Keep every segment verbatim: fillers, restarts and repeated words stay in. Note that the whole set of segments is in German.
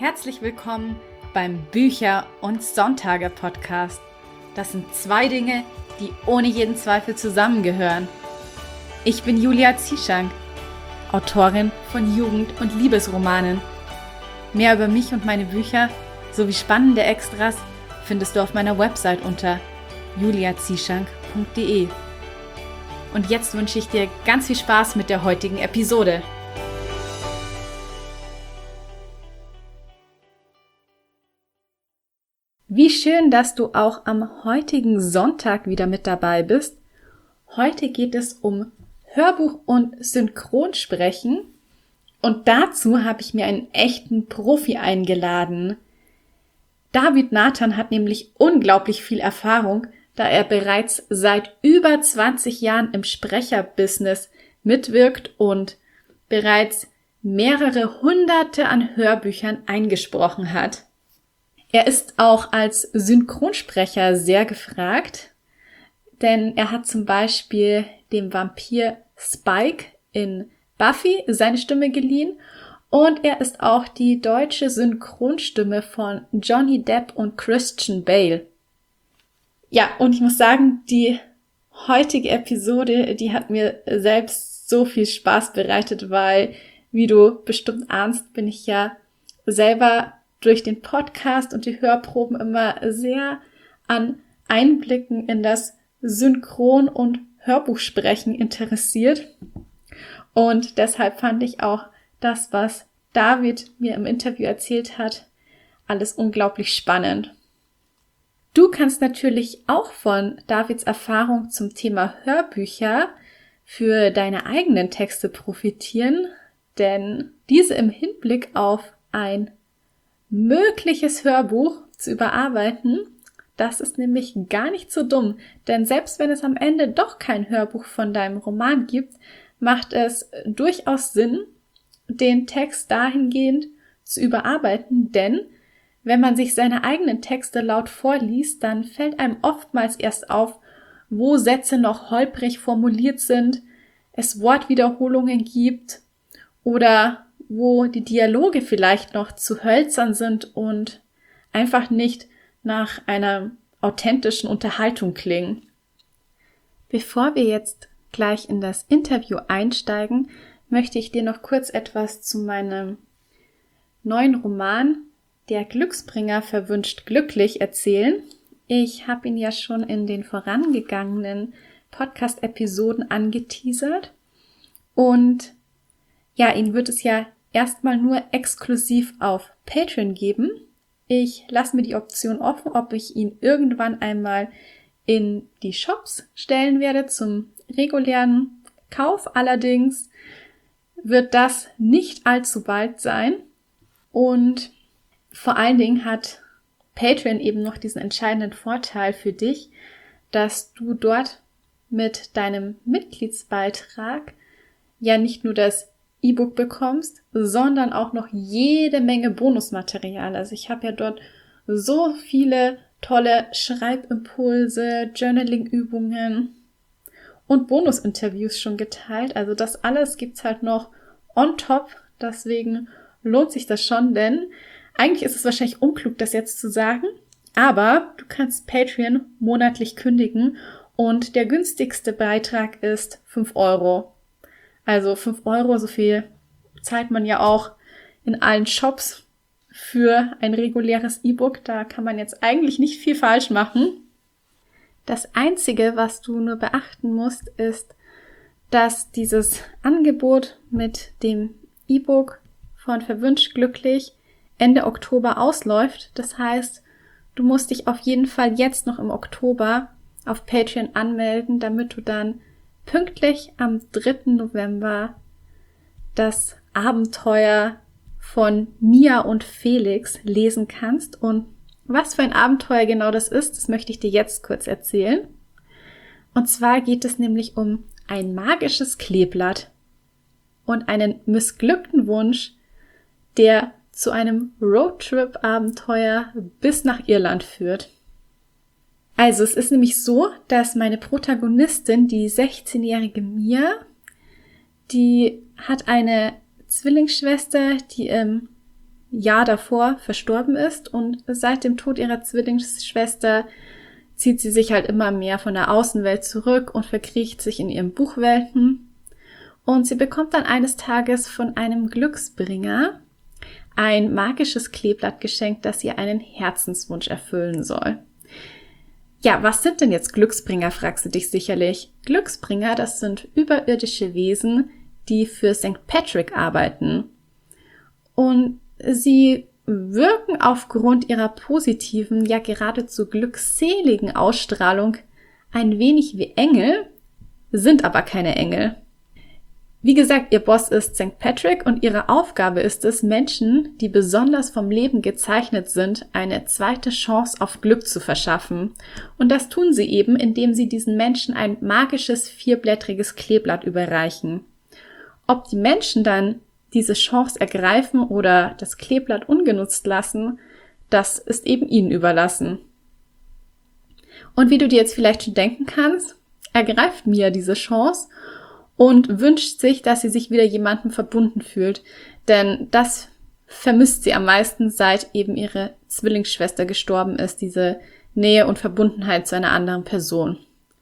Herzlich willkommen beim Bücher- und Sonntage-Podcast. Das sind zwei Dinge, die ohne jeden Zweifel zusammengehören. Ich bin Julia Zieschank, Autorin von Jugend- und Liebesromanen. Mehr über mich und meine Bücher sowie spannende Extras findest du auf meiner Website unter julia zieschank punkt de. Und jetzt wünsche ich dir ganz viel Spaß mit der heutigen Episode. Wie schön, dass du auch am heutigen Sonntag wieder mit dabei bist. Heute geht es um Hörbuch und Synchronsprechen und dazu habe ich mir einen echten Profi eingeladen. David Nathan hat nämlich unglaublich viel Erfahrung, da er bereits seit über zwanzig Jahren im Sprecherbusiness mitwirkt und bereits mehrere Hunderte an Hörbüchern eingesprochen hat. Er ist auch als Synchronsprecher sehr gefragt, denn er hat zum Beispiel dem Vampir Spike in Buffy seine Stimme geliehen und er ist auch die deutsche Synchronstimme von Johnny Depp und Christian Bale. Ja, und ich muss sagen, die heutige Episode, die hat mir selbst so viel Spaß bereitet, weil, wie du bestimmt ahnst, bin ich ja selber durch den Podcast und die Hörproben immer sehr an Einblicken in das Synchron- und Hörbuchsprechen interessiert. Und deshalb fand ich auch das, was David mir im Interview erzählt hat, alles unglaublich spannend. Du kannst natürlich auch von Davids Erfahrung zum Thema Hörbücher für deine eigenen Texte profitieren, denn diese im Hinblick auf ein mögliches Hörbuch zu überarbeiten, das ist nämlich gar nicht so dumm, denn selbst wenn es am Ende doch kein Hörbuch von deinem Roman gibt, macht es durchaus Sinn, den Text dahingehend zu überarbeiten, denn wenn man sich seine eigenen Texte laut vorliest, dann fällt einem oftmals erst auf, wo Sätze noch holprig formuliert sind, es Wortwiederholungen gibt oder wo die Dialoge vielleicht noch zu hölzern sind und einfach nicht nach einer authentischen Unterhaltung klingen. Bevor wir jetzt gleich in das Interview einsteigen, möchte ich dir noch kurz etwas zu meinem neuen Roman Der Glücksbringer verwünscht glücklich erzählen. Ich habe ihn ja schon in den vorangegangenen Podcast-Episoden angeteasert und ja, ihn wird es ja erstmal nur exklusiv auf Patreon geben. Ich lasse mir die Option offen, ob ich ihn irgendwann einmal in die Shops stellen werde zum regulären Kauf. Allerdings wird das nicht allzu bald sein. Und vor allen Dingen hat Patreon eben noch diesen entscheidenden Vorteil für dich, dass du dort mit deinem Mitgliedsbeitrag ja nicht nur das E-Book bekommst, sondern auch noch jede Menge Bonusmaterial. Also ich habe ja dort so viele tolle Schreibimpulse, Journaling-Übungen und Bonusinterviews schon geteilt. Also das alles gibt's halt noch on top. Deswegen lohnt sich das schon, denn eigentlich ist es wahrscheinlich unklug, das jetzt zu sagen, aber du kannst Patreon monatlich kündigen und der günstigste Beitrag ist fünf Euro. Also fünf Euro, so viel zahlt man ja auch in allen Shops für ein reguläres E-Book. Da kann man jetzt eigentlich nicht viel falsch machen. Das Einzige, was du nur beachten musst, ist, dass dieses Angebot mit dem E-Book von Verwünscht glücklich Ende Oktober ausläuft. Das heißt, du musst dich auf jeden Fall jetzt noch im Oktober auf Patreon anmelden, damit du dann pünktlich am dritten November das Abenteuer von Mia und Felix lesen kannst. Und was für ein Abenteuer genau das ist, das möchte ich dir jetzt kurz erzählen. Und zwar geht es nämlich um ein magisches Kleeblatt und einen missglückten Wunsch, der zu einem Roadtrip-Abenteuer bis nach Irland führt. Also es ist nämlich so, dass meine Protagonistin, die sechzehnjährige Mia, die hat eine Zwillingsschwester, die im Jahr davor verstorben ist und seit dem Tod ihrer Zwillingsschwester zieht sie sich halt immer mehr von der Außenwelt zurück und verkriecht sich in ihren Buchwelten. Und sie bekommt dann eines Tages von einem Glücksbringer ein magisches Kleeblatt geschenkt, das ihr einen Herzenswunsch erfüllen soll. Ja, was sind denn jetzt Glücksbringer, fragst du dich sicherlich. Glücksbringer, das sind überirdische Wesen, die für Sankt Patrick arbeiten. Und sie wirken aufgrund ihrer positiven, ja geradezu glückseligen Ausstrahlung ein wenig wie Engel, sind aber keine Engel. Wie gesagt, ihr Boss ist Sankt Patrick und ihre Aufgabe ist es, Menschen, die besonders vom Leben gezeichnet sind, eine zweite Chance auf Glück zu verschaffen. Und das tun sie eben, indem sie diesen Menschen ein magisches vierblättriges Kleeblatt überreichen. Ob die Menschen dann diese Chance ergreifen oder das Kleeblatt ungenutzt lassen, das ist eben ihnen überlassen. Und wie du dir jetzt vielleicht schon denken kannst, ergreift Mia diese Chance und wünscht sich, dass sie sich wieder jemandem verbunden fühlt. Denn das vermisst sie am meisten, seit eben ihre Zwillingsschwester gestorben ist, diese Nähe und Verbundenheit zu einer anderen Person.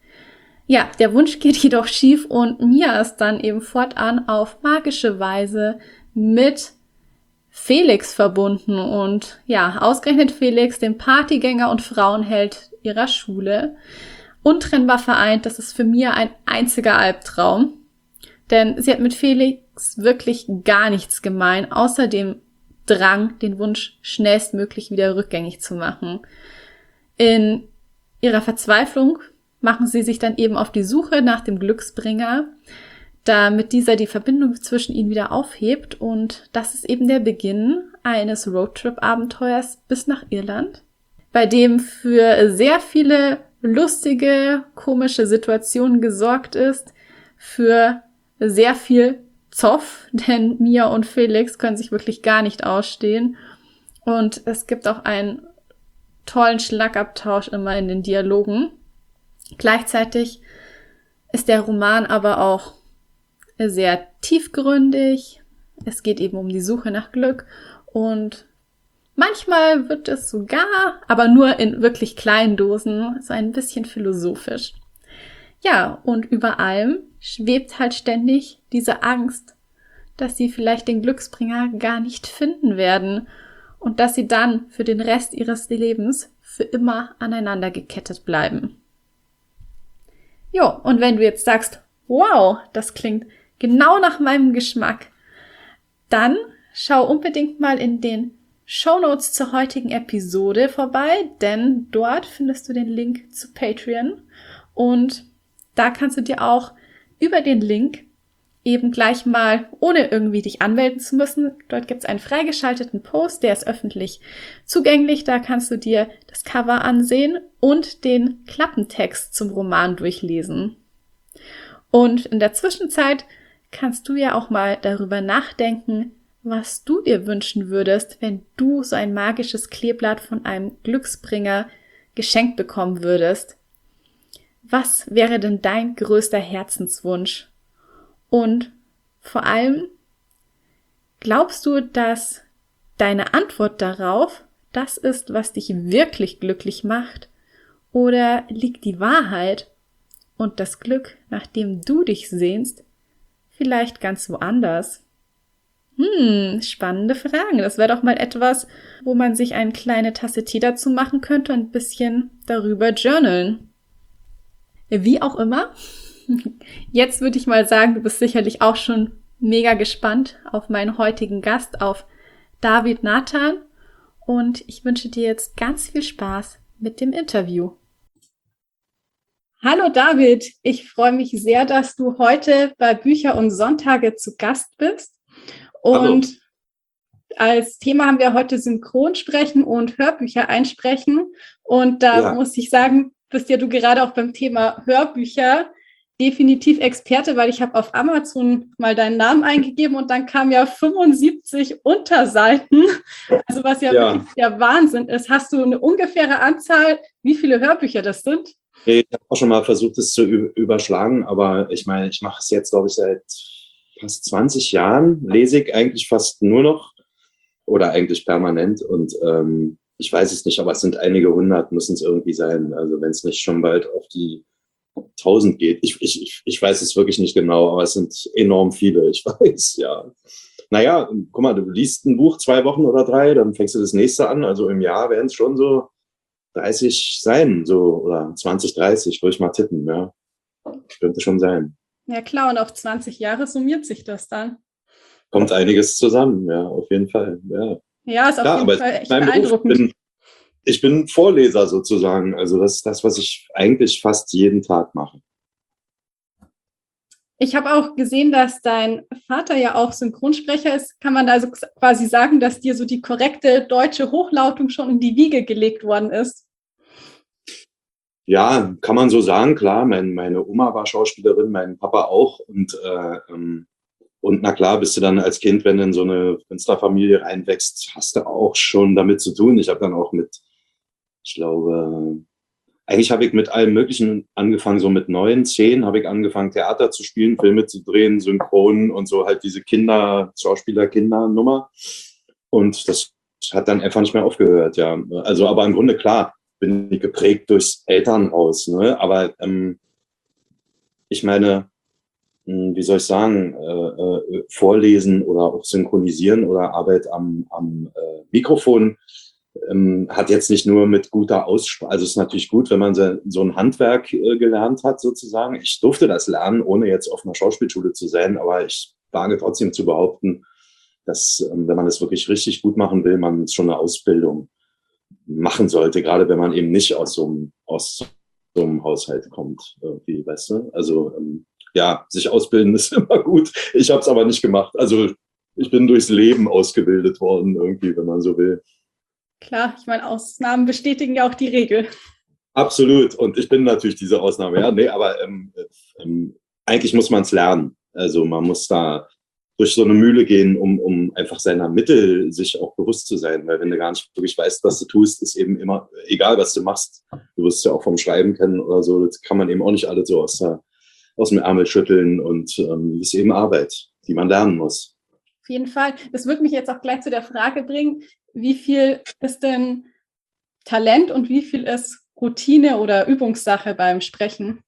Ja, der Wunsch geht jedoch schief und Mia ist dann eben fortan auf magische Weise mit Felix verbunden. Und ja, ausgerechnet Felix, den Partygänger und Frauenheld ihrer Schule, untrennbar vereint. Das ist für Mia ein einziger Albtraum. Denn sie hat mit Felix wirklich gar nichts gemein, außer dem Drang, den Wunsch schnellstmöglich wieder rückgängig zu machen. In ihrer Verzweiflung machen sie sich dann eben auf die Suche nach dem Glücksbringer, damit dieser die Verbindung zwischen ihnen wieder aufhebt. Und das ist eben der Beginn eines Roadtrip-Abenteuers bis nach Irland, bei dem für sehr viele lustige, komische Situationen gesorgt ist, für sehr viel Zoff, denn Mia und Felix können sich wirklich gar nicht ausstehen. Und es gibt auch einen tollen Schlagabtausch immer in den Dialogen. Gleichzeitig ist der Roman aber auch sehr tiefgründig. Es geht eben um die Suche nach Glück und manchmal wird es sogar, aber nur in wirklich kleinen Dosen, so ein bisschen philosophisch. Ja, und über allem schwebt halt ständig diese Angst, dass sie vielleicht den Glücksbringer gar nicht finden werden und dass sie dann für den Rest ihres Lebens für immer aneinander gekettet bleiben. Jo, und wenn du jetzt sagst, wow, das klingt genau nach meinem Geschmack, dann schau unbedingt mal in den Shownotes zur heutigen Episode vorbei, denn dort findest du den Link zu Patreon und da kannst du dir auch über den Link eben gleich mal, ohne irgendwie dich anmelden zu müssen, dort gibt es einen freigeschalteten Post, der ist öffentlich zugänglich, da kannst du dir das Cover ansehen und den Klappentext zum Roman durchlesen. Und in der Zwischenzeit kannst du ja auch mal darüber nachdenken, was du dir wünschen würdest, wenn du so ein magisches Kleeblatt von einem Glücksbringer geschenkt bekommen würdest. Was wäre denn dein größter Herzenswunsch? Und vor allem, glaubst du, dass deine Antwort darauf das ist, was dich wirklich glücklich macht? Oder liegt die Wahrheit und das Glück, nach dem du dich sehnst, vielleicht ganz woanders? Hm, spannende Fragen. Das wäre doch mal etwas, wo man sich eine kleine Tasse Tee dazu machen könnte und ein bisschen darüber journalen. Wie auch immer, jetzt würde ich mal sagen, du bist sicherlich auch schon mega gespannt auf meinen heutigen Gast, auf David Nathan. Und ich wünsche dir jetzt ganz viel Spaß mit dem Interview. Hallo David, ich freue mich sehr, dass du heute bei Bücher und Sonntage zu Gast bist. Und Hallo. Als Thema haben wir heute Synchronsprechen und Hörbücher einsprechen. Und da ja. muss ich sagen, bist ja du gerade auch beim Thema Hörbücher definitiv Experte, weil ich habe auf Amazon mal deinen Namen eingegeben und dann kamen ja fünfundsiebzig Unterseiten, also was ja, ja. wirklich der Wahnsinn ist. Hast du eine ungefähre Anzahl, wie viele Hörbücher das sind? Ich habe auch schon mal versucht, es zu überschlagen, aber ich meine, ich mache es jetzt, glaube ich, seit fast zwanzig Jahren, lese ich eigentlich fast nur noch oder eigentlich permanent. Und ähm, ich weiß es nicht, aber es sind einige hundert, müssen es irgendwie sein. Also wenn es nicht schon bald auf die tausend geht. Ich, ich, ich weiß es wirklich nicht genau, aber es sind enorm viele, ich weiß, ja. Naja, guck mal, du liest ein Buch zwei Wochen oder drei, dann fängst du das nächste an. Also im Jahr werden es schon so dreißig sein, so, oder zwanzig, dreißig, würde ich mal tippen, ja. Könnte schon sein. Ja klar, und auf zwanzig Jahre summiert sich das dann. Kommt einiges zusammen, ja, auf jeden Fall, ja. Ja, ist auf Klar, jeden aber Fall echt mein Beruf, beeindruckend. bin, ich bin Vorleser sozusagen. Also das ist das, was ich eigentlich fast jeden Tag mache. Ich habe auch gesehen, dass dein Vater ja auch Synchronsprecher ist. Kann man da so quasi sagen, dass dir so die korrekte deutsche Hochlautung schon in die Wiege gelegt worden ist? Ja, kann man so sagen, klar. Mein, meine Oma war Schauspielerin, mein Papa auch. Und, äh, ähm, und na klar, bist du dann als Kind, wenn du in so eine Künstlerfamilie reinwächst, hast du auch schon damit zu tun. Ich habe dann auch mit, ich glaube, eigentlich habe ich mit allem Möglichen angefangen, so mit neun, zehn habe ich angefangen, Theater zu spielen, Filme zu drehen, Synchron und so halt diese Kinder, Schauspieler-Kinder-Nummer. Und das hat dann einfach nicht mehr aufgehört, ja. Also, aber im Grunde klar, bin ich geprägt durchs Elternhaus, ne? Aber ähm, ich meine, mh, wie soll ich sagen, äh, äh, vorlesen oder auch synchronisieren oder Arbeit am, am äh, Mikrofon ähm, hat jetzt nicht nur mit guter Aussprache, also es ist natürlich gut, wenn man so, so ein Handwerk äh, gelernt hat sozusagen. Ich durfte das lernen, ohne jetzt auf einer Schauspielschule zu sein, aber ich wage trotzdem zu behaupten, dass ähm, wenn man das wirklich richtig gut machen will, man schon eine Ausbildung machen sollte, gerade wenn man eben nicht aus so einem, aus so einem Haushalt kommt, irgendwie, weißt du? Also ähm, ja, sich ausbilden ist immer gut. Ich habe es aber nicht gemacht. Also ich bin durchs Leben ausgebildet worden, irgendwie, wenn man so will. Klar, ich meine, Ausnahmen bestätigen ja auch die Regel. Absolut. Und ich bin natürlich diese Ausnahme. Ja, nee, aber ähm, ähm, eigentlich muss man es lernen. Also man muss da durch so eine Mühle gehen, um, um einfach seiner Mittel sich auch bewusst zu sein. Weil wenn du gar nicht wirklich weißt, was du tust, ist eben immer, egal was du machst, du wirst es ja auch vom Schreiben kennen oder so, das kann man eben auch nicht alles so aus, der, aus dem Ärmel schütteln. Und ähm, das ist eben Arbeit, die man lernen muss. Auf jeden Fall. Das würde mich jetzt auch gleich zu der Frage bringen, wie viel ist denn Talent und wie viel ist Routine oder Übungssache beim Sprechen?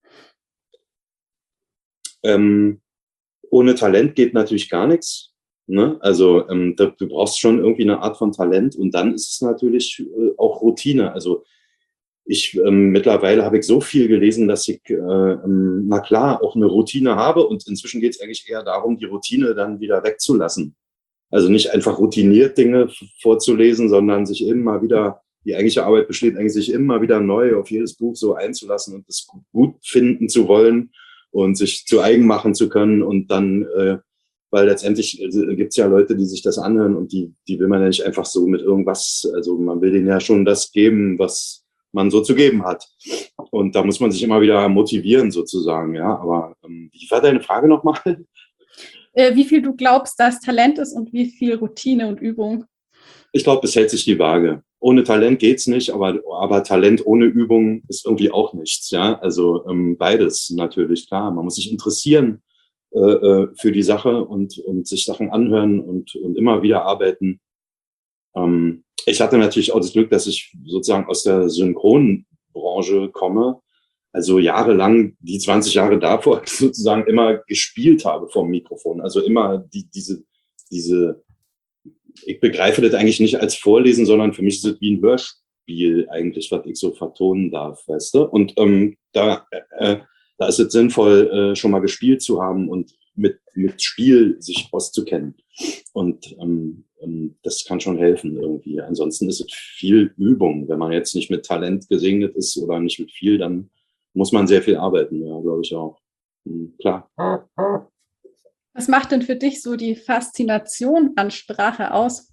Ähm, ohne Talent geht natürlich gar nichts. Ne? Also ähm, da, du brauchst schon irgendwie eine Art von Talent und dann ist es natürlich äh, auch Routine. Also ich ähm, mittlerweile habe ich so viel gelesen, dass ich, äh, ähm, na klar, auch eine Routine habe und inzwischen geht es eigentlich eher darum, die Routine dann wieder wegzulassen. Also nicht einfach routiniert Dinge vorzulesen, sondern sich immer wieder, die eigentliche Arbeit besteht eigentlich, sich immer wieder neu auf jedes Buch so einzulassen und es gut finden zu wollen und sich zu eigen machen zu können und dann, äh, weil letztendlich äh, gibt es ja Leute, die sich das anhören und die, die will man ja nicht einfach so mit irgendwas, also man will denen ja schon das geben, was man so zu geben hat. Und da muss man sich immer wieder motivieren sozusagen, ja. Aber ähm, wie war deine Frage nochmal? Äh, wie viel du glaubst, dass Talent ist und wie viel Routine und Übung? Ich glaube, es hält sich die Waage. Ohne Talent geht's nicht, aber, aber Talent ohne Übung ist irgendwie auch nichts. Ja, also ähm, beides natürlich, klar. Man muss sich interessieren äh, äh, für die Sache und, und sich Sachen anhören und, und immer wieder arbeiten. Ähm, ich hatte natürlich auch das Glück, dass ich sozusagen aus der Synchronbranche komme. Also jahrelang, die zwanzig Jahre davor sozusagen immer gespielt habe vom Mikrofon. Also immer die, diese, diese ich begreife das eigentlich nicht als Vorlesen, sondern für mich ist es wie ein Hörspiel eigentlich, was ich so vertonen darf, weißt du? Und ähm, da, äh, da ist es sinnvoll, äh, schon mal gespielt zu haben und mit, mit Spiel sich auszukennen. Und ähm, ähm, das kann schon helfen irgendwie. Ansonsten ist es viel Übung. Wenn man jetzt nicht mit Talent gesegnet ist oder nicht mit viel, dann muss man sehr viel arbeiten, ja, glaube ich auch. Hm, klar. Was macht denn für dich so die Faszination an Sprache aus?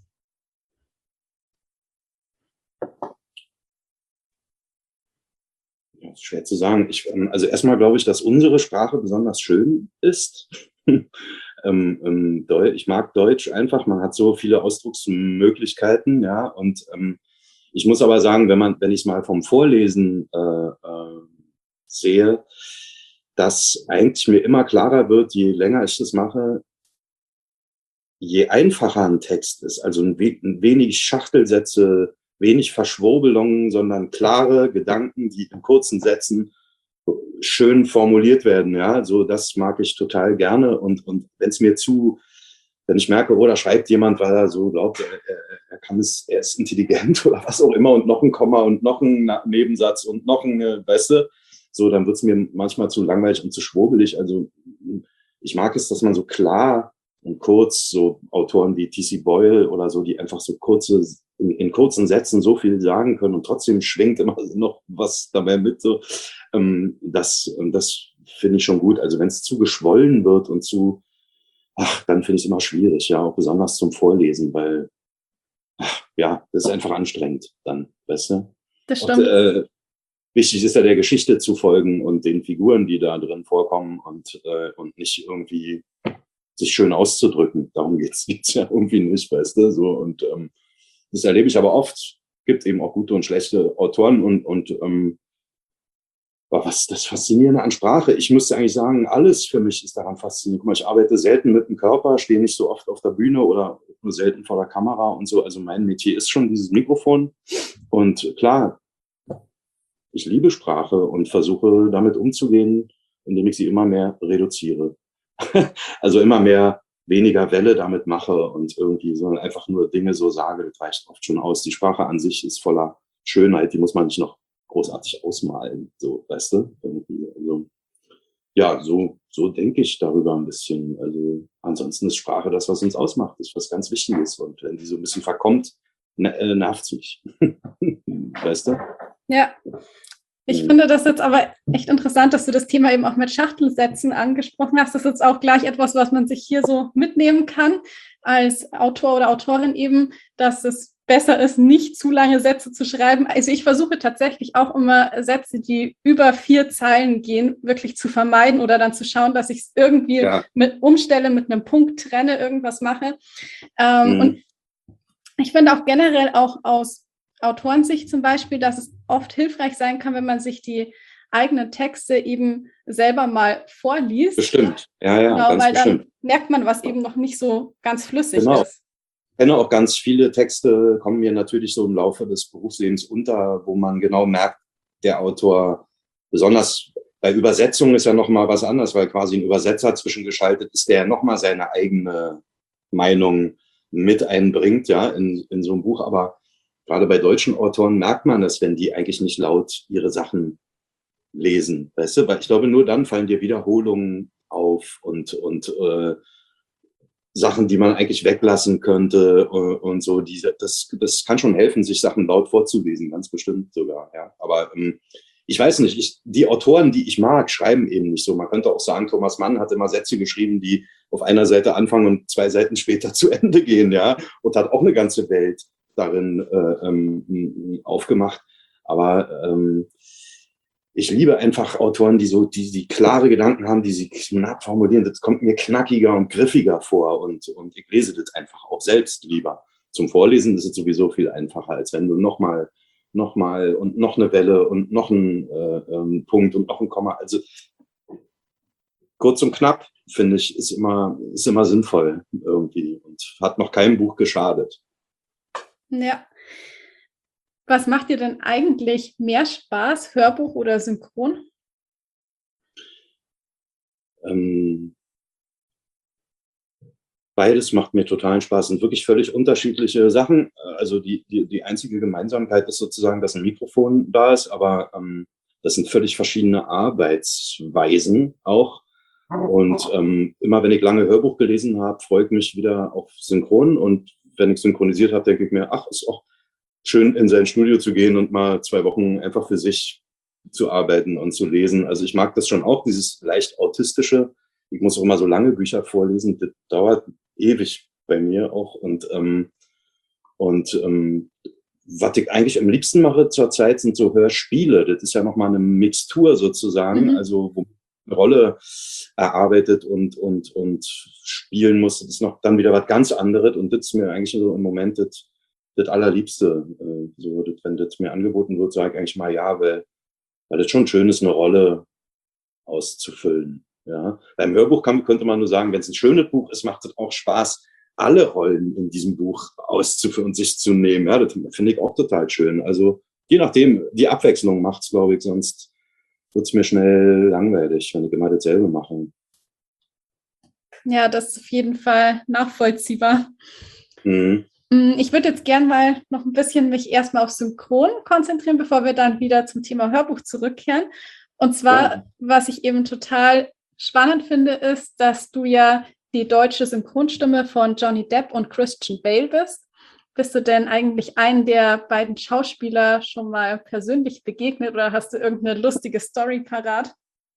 Ja, ist schwer zu sagen. Ich, also erstmal glaube ich, dass unsere Sprache besonders schön ist. ähm, ähm, ich mag Deutsch einfach. Man hat so viele Ausdrucksmöglichkeiten, ja. Und ähm, ich muss aber sagen, wenn man, wenn ich es mal vom Vorlesen äh, äh, sehe, dass eigentlich mir immer klarer wird, je länger ich das mache, je einfacher ein Text ist, also ein we wenig Schachtelsätze, wenig Verschwurbelungen, sondern klare Gedanken, die in kurzen Sätzen schön formuliert werden, ja, so das mag ich total gerne. Und, und wenn es mir zu, wenn ich merke, oh, da schreibt jemand, weil er so glaubt, er, er, er kann es, er ist intelligent oder was auch immer und noch ein Komma und noch ein Nebensatz und noch ein, weißt du, so, dann wird es mir manchmal zu langweilig und zu schwurbelig. Also ich mag es, dass man so klar und kurz, so Autoren wie T C Boyle oder so, die einfach so kurze, in, in kurzen Sätzen so viel sagen können und trotzdem schwingt immer noch was dabei mit. So, ähm, das, das finde ich schon gut. Also wenn es zu geschwollen wird und zu, ach, dann finde ich es immer schwierig, ja, auch besonders zum Vorlesen, weil, ach, ja, das ist einfach anstrengend dann, weißt du? Das stimmt. Und, äh, wichtig ist ja der Geschichte zu folgen und den Figuren, die da drin vorkommen und, äh, und nicht irgendwie sich schön auszudrücken. Darum geht's geht's ja irgendwie nicht, weißt du, so. Und ähm, das erlebe ich aber oft. Gibt eben auch gute und schlechte Autoren und, und ähm, was das Faszinierende an Sprache. Ich müsste eigentlich sagen, alles für mich ist daran faszinierend. Guck mal, ich arbeite selten mit dem Körper, stehe nicht so oft auf der Bühne oder nur selten vor der Kamera und so. Also mein Metier ist schon dieses Mikrofon. Und klar, ich liebe Sprache und versuche damit umzugehen, indem ich sie immer mehr reduziere. Also immer mehr weniger Welle damit mache und irgendwie so einfach nur Dinge so sage, das reicht oft schon aus. Die Sprache an sich ist voller Schönheit, die muss man nicht noch großartig ausmalen, so, weißt du? Irgendwie, also, ja, so, so denke ich darüber ein bisschen. Also ansonsten ist Sprache das, was uns ausmacht, ist was ganz Wichtiges. Und wenn die so ein bisschen verkommt, ne, nervt es mich. Weißt du? Ja. Ich finde das jetzt aber echt interessant, dass du das Thema eben auch mit Schachtelsätzen angesprochen hast. Das ist jetzt auch gleich etwas, was man sich hier so mitnehmen kann als Autor oder Autorin eben, dass es besser ist, nicht zu lange Sätze zu schreiben. Also ich versuche tatsächlich auch immer Sätze, die über vier Zeilen gehen, wirklich zu vermeiden oder dann zu schauen, dass ich es irgendwie ja. mit umstelle, mit einem Punkt trenne, irgendwas mache. Ähm, mhm. Und ich finde auch generell auch aus Autorensicht zum Beispiel, dass es oft hilfreich sein kann, wenn man sich die eigenen Texte eben selber mal vorliest. Bestimmt, ja, ja, genau, ganz weil bestimmt. Dann merkt man, was eben noch nicht so ganz flüssig genau. ist. Ich kenne auch ganz viele Texte, kommen mir natürlich so im Laufe des Berufslebens unter, wo man genau merkt, der Autor, besonders bei Übersetzungen ist ja nochmal was anderes, weil quasi ein Übersetzer zwischengeschaltet ist, der nochmal seine eigene Meinung mit einbringt, ja, in, in so einem Buch, aber gerade bei deutschen Autoren merkt man das, wenn die eigentlich nicht laut ihre Sachen lesen, weißt du? Weil ich glaube, nur dann fallen dir Wiederholungen auf und, und äh, Sachen, die man eigentlich weglassen könnte und, und so. Diese, das, das kann schon helfen, sich Sachen laut vorzulesen, ganz bestimmt sogar. Ja. Aber ähm, ich weiß nicht, ich, die Autoren, die ich mag, schreiben eben nicht so. Man könnte auch sagen, Thomas Mann hat immer Sätze geschrieben, die auf einer Seite anfangen und zwei Seiten später zu Ende gehen, ja, und hat auch eine ganze Welt darin äh, ähm, aufgemacht. Aber ähm, ich liebe einfach Autoren, die so, die, die klare Gedanken haben, die sie knapp formulieren. Das kommt mir knackiger und griffiger vor und, und ich lese das einfach auch selbst lieber. Zum Vorlesen ist es sowieso viel einfacher, als wenn du nochmal, nochmal und noch eine Welle und noch einen äh, ähm, Punkt und noch ein Komma. Also kurz und knapp, finde ich, ist immer, ist immer sinnvoll irgendwie und hat noch keinem Buch geschadet. Ja. Was macht dir denn eigentlich mehr Spaß, Hörbuch oder Synchron? Ähm, beides macht mir totalen Spaß. Sind wirklich völlig unterschiedliche Sachen. Also die, die, die einzige Gemeinsamkeit ist sozusagen, dass ein Mikrofon da ist, aber ähm, das sind völlig verschiedene Arbeitsweisen auch. Und ähm, immer wenn ich lange Hörbuch gelesen habe, freue ich mich wieder auf Synchron. Und wenn ich synchronisiert habe, denke ich mir, ach, ist auch schön, in sein Studio zu gehen und mal zwei Wochen einfach für sich zu arbeiten und zu lesen. Also ich mag das schon auch, dieses leicht autistische. Ich muss auch immer so lange Bücher vorlesen. Das dauert ewig bei mir auch. Und, ähm, und ähm, was ich eigentlich am liebsten mache zurzeit, sind so Hörspiele. Das ist ja nochmal eine Mixtur sozusagen, mhm. also wo eine Rolle erarbeitet und, und, und spielen muss. Das ist noch dann wieder was ganz anderes. Und das ist mir eigentlich so im Moment das, das Allerliebste. Äh, so, das, wenn das mir angeboten wird, sage ich eigentlich mal ja, weil, weil das schon schön ist, eine Rolle auszufüllen. Ja. Beim Hörbuch kann, könnte man nur sagen, wenn es ein schönes Buch ist, macht es auch Spaß, alle Rollen in diesem Buch auszuführen und sich zu nehmen. Ja, das finde ich auch total schön. Also je nachdem, die Abwechslung macht's, glaube ich, sonst wird's mir schnell langweilig, wenn ich immer dasselbe mache. Ja, das ist auf jeden Fall nachvollziehbar. Mhm. Ich würde jetzt gern mal noch ein bisschen mich erstmal auf Synchron konzentrieren, bevor wir dann wieder zum Thema Hörbuch zurückkehren. Und zwar, ja. Was ich eben total spannend finde, ist, dass du ja die deutsche Synchronstimme von Johnny Depp und Christian Bale bist. Bist du denn eigentlich einen der beiden Schauspieler schon mal persönlich begegnet oder hast du irgendeine lustige Story parat?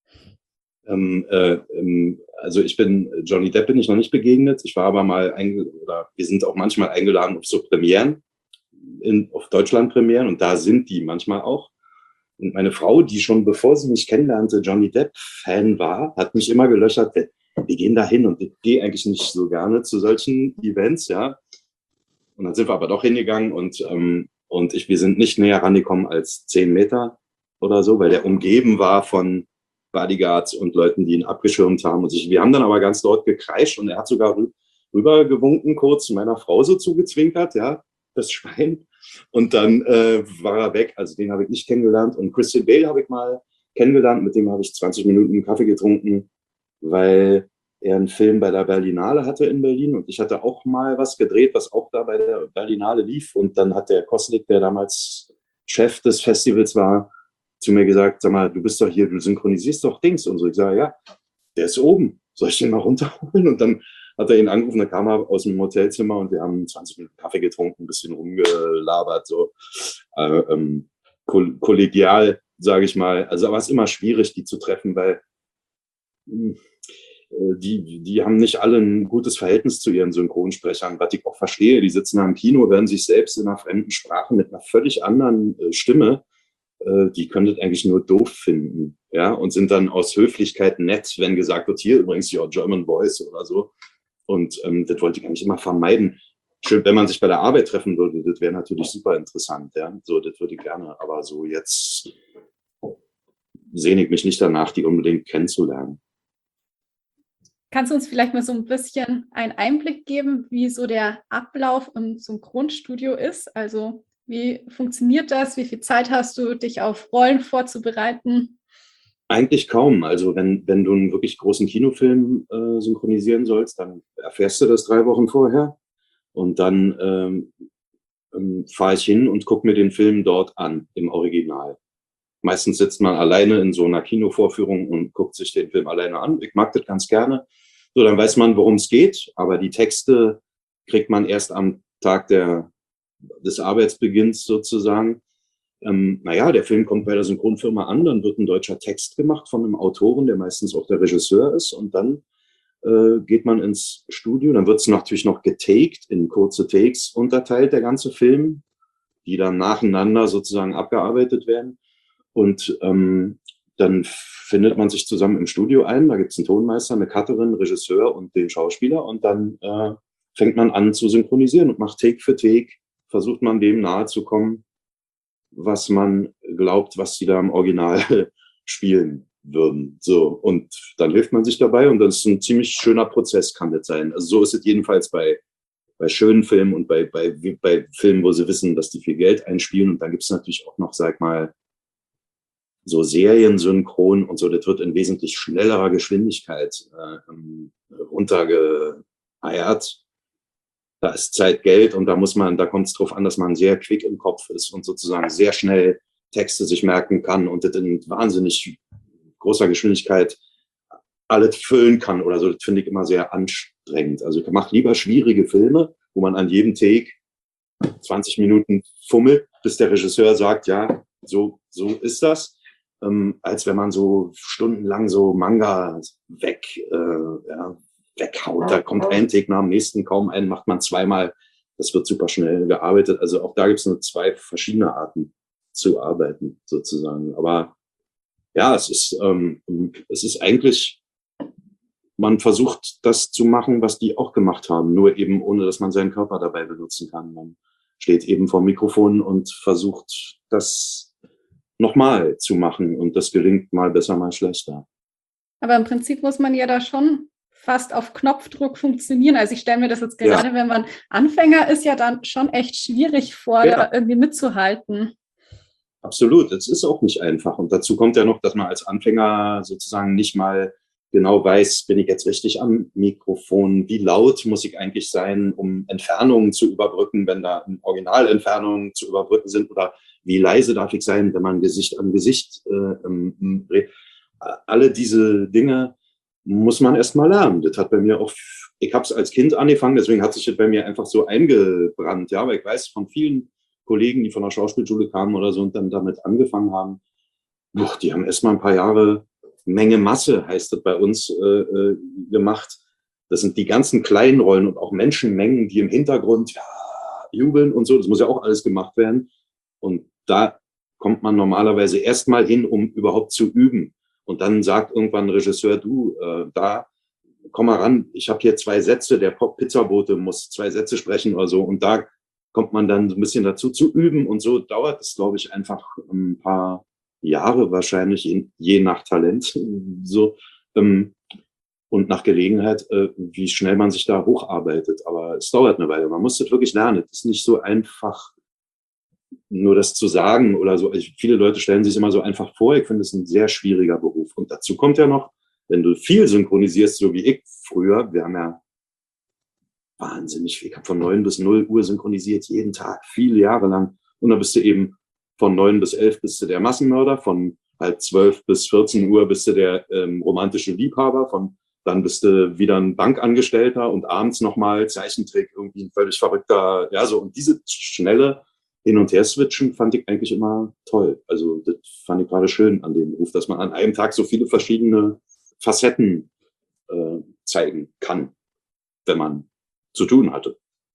Ähm, äh, ähm, also ich bin, Johnny Depp bin ich noch nicht begegnet. Ich war aber mal, einge oder wir sind auch manchmal eingeladen auf so Premieren, in, auf Deutschland-Premieren und da sind die manchmal auch. Und meine Frau, die schon bevor sie mich kennenlernte, Johnny Depp-Fan war, hat mich immer gelöchert, wir, wir gehen da hin und ich gehe eigentlich nicht so gerne zu solchen Events, ja. Und dann sind wir aber doch hingegangen und, ähm, und ich, wir sind nicht näher rangekommen als zehn Meter oder so, weil der umgeben war von Bodyguards und Leuten, die ihn abgeschirmt haben. Und sich, wir haben dann aber ganz laut gekreischt und er hat sogar rü rüber gewunken, kurz meiner Frau so zugezwinkert, ja, das Schwein. Und dann äh, war er weg. Also den habe ich nicht kennengelernt. Und Christian Bale habe ich mal kennengelernt. Mit dem habe ich zwanzig Minuten Kaffee getrunken, weil er einen Film bei der Berlinale hatte in Berlin. Und ich hatte auch mal was gedreht, was auch da bei der Berlinale lief. Und dann hat der Koslik, der damals Chef des Festivals war, zu mir gesagt, sag mal, du bist doch hier, du synchronisierst doch Dings. Und so, ich sage, ja, der ist oben. Soll ich den mal runterholen? Und dann hat er ihn angerufen, da kam er aus dem Hotelzimmer und wir haben zwanzig Minuten Kaffee getrunken, ein bisschen rumgelabert, so äh, ähm, kollegial, sage ich mal. Also aber es ist immer schwierig, die zu treffen, weil mh, die, die haben nicht alle ein gutes Verhältnis zu ihren Synchronsprechern, was ich auch verstehe. Die sitzen da im Kino, hören sich selbst in einer fremden Sprache mit einer völlig anderen äh, Stimme. Äh, die können das eigentlich nur doof finden, ja, und sind dann aus Höflichkeit nett, wenn gesagt wird, hier übrigens your German Voice oder so. Und ähm, das wollte ich eigentlich immer vermeiden. Schön, wenn man sich bei der Arbeit treffen würde, das wäre natürlich super interessant, ja. So, das würde ich gerne, aber so jetzt sehne ich mich nicht danach, die unbedingt kennenzulernen. Kannst du uns vielleicht mal so ein bisschen einen Einblick geben, wie so der Ablauf im Synchronstudio ist? Also wie funktioniert das? Wie viel Zeit hast du, dich auf Rollen vorzubereiten? Eigentlich kaum. Also wenn, wenn du einen wirklich großen Kinofilm äh, synchronisieren sollst, dann erfährst du das drei Wochen vorher. Und dann ähm, ähm, fahre ich hin und gucke mir den Film dort an, im Original. Meistens sitzt man alleine in so einer Kinovorführung und guckt sich den Film alleine an. Ich mag das ganz gerne. So, dann weiß man, worum es geht. Aber die Texte kriegt man erst am Tag der, des Arbeitsbeginns sozusagen. Ähm, naja, der Film kommt bei der Synchronfirma an, dann wird ein deutscher Text gemacht von einem Autoren, der meistens auch der Regisseur ist. Und dann äh, geht man ins Studio. Dann wird es natürlich noch getaked, in kurze Takes unterteilt, der ganze Film, die dann nacheinander sozusagen abgearbeitet werden. Und ähm, dann findet man sich zusammen im Studio ein. Da gibt es einen Tonmeister, eine Cutterin, einen Regisseur und den Schauspieler. Und dann äh, fängt man an zu synchronisieren und macht Take für Take, versucht man dem nahe zu kommen, was man glaubt, was sie da im Original spielen würden. So, und dann hilft man sich dabei und das ist ein ziemlich schöner Prozess, kann das sein. Also so ist es jedenfalls bei, bei schönen Filmen und bei, bei, bei Filmen, wo sie wissen, dass die viel Geld einspielen. Und dann gibt es natürlich auch noch, sag mal, so Seriensynchron und so, das wird in wesentlich schnellerer Geschwindigkeit äh, runtergeeiert. Da ist Zeit Geld und da muss man, da kommt es drauf an, dass man sehr quick im Kopf ist und sozusagen sehr schnell Texte sich merken kann und das in wahnsinnig großer Geschwindigkeit alles füllen kann oder so. Das finde ich immer sehr anstrengend. Also ich mache lieber schwierige Filme, wo man an jedem Take zwanzig Minuten fummelt, bis der Regisseur sagt, ja, so, so ist das. Ähm, als wenn man so stundenlang so Manga weg, äh, ja, weghaut. Da kommt ein Take nach dem nächsten, kaum einen macht man zweimal. Das wird super schnell gearbeitet. Also auch da gibt es nur zwei verschiedene Arten zu arbeiten, sozusagen. Aber ja, es ist, ähm, es ist eigentlich, man versucht das zu machen, was die auch gemacht haben, nur eben ohne, dass man seinen Körper dabei benutzen kann. Man steht eben vor dem Mikrofon und versucht, das nochmal zu machen und das gelingt mal besser, mal schlechter. Aber im Prinzip muss man ja da schon fast auf Knopfdruck funktionieren. Also ich stelle mir das jetzt gerade, ja. wenn man Anfänger ist, ja dann schon echt schwierig vor, ja. da irgendwie mitzuhalten. Absolut, es ist auch nicht einfach. Und dazu kommt ja noch, dass man als Anfänger sozusagen nicht mal genau weiß, bin ich jetzt richtig am Mikrofon, wie laut muss ich eigentlich sein, um Entfernungen zu überbrücken, wenn da Originalentfernungen zu überbrücken sind, oder wie leise darf ich sein, wenn man Gesicht an Gesicht äh, ähm, alle diese Dinge muss man erst mal lernen. Das hat bei mir auch, ich habe es als Kind angefangen, deswegen hat sich das bei mir einfach so eingebrannt, ja, weil ich weiß von vielen Kollegen, die von der Schauspielschule kamen oder so und dann damit angefangen haben, boah, die haben erst mal ein paar Jahre Menge Masse, heißt das bei uns, äh, gemacht. Das sind die ganzen kleinen Rollen und auch Menschenmengen, die im Hintergrund ja, jubeln und so. Das muss ja auch alles gemacht werden. Und da kommt man normalerweise erst mal hin, um überhaupt zu üben. Und dann sagt irgendwann ein Regisseur, du, äh, da, komm mal ran, ich habe hier zwei Sätze, der Pizzabote muss zwei Sätze sprechen oder so. Und da kommt man dann so ein bisschen dazu zu üben. Und so dauert es, glaube ich, einfach ein paar Jahre wahrscheinlich, je nach Talent. So, ähm, und nach Gelegenheit, äh, wie schnell man sich da hocharbeitet. Aber es dauert eine Weile. Man muss das wirklich lernen. Es ist nicht so einfach, nur das zu sagen oder so. Ich, viele Leute stellen sich immer so einfach vor. Ich finde es ein sehr schwieriger Beruf. Und dazu kommt ja noch, wenn du viel synchronisierst, so wie ich früher, wir haben ja wahnsinnig viel. Ich habe von neun bis null Uhr synchronisiert, jeden Tag, viele Jahre lang. Und dann bist du eben von neun bis elf bist du der Massenmörder, von halb zwölf bis vierzehn Uhr bist du der ähm, romantische Liebhaber, von dann bist du wieder ein Bankangestellter und abends nochmal Zeichentrick, irgendwie ein völlig verrückter, ja, so. Und diese schnelle Hin- und Her-Switchen fand ich eigentlich immer toll. Also das fand ich gerade schön an dem Beruf, dass man an einem Tag so viele verschiedene Facetten äh, zeigen kann, wenn man zu tun hatte.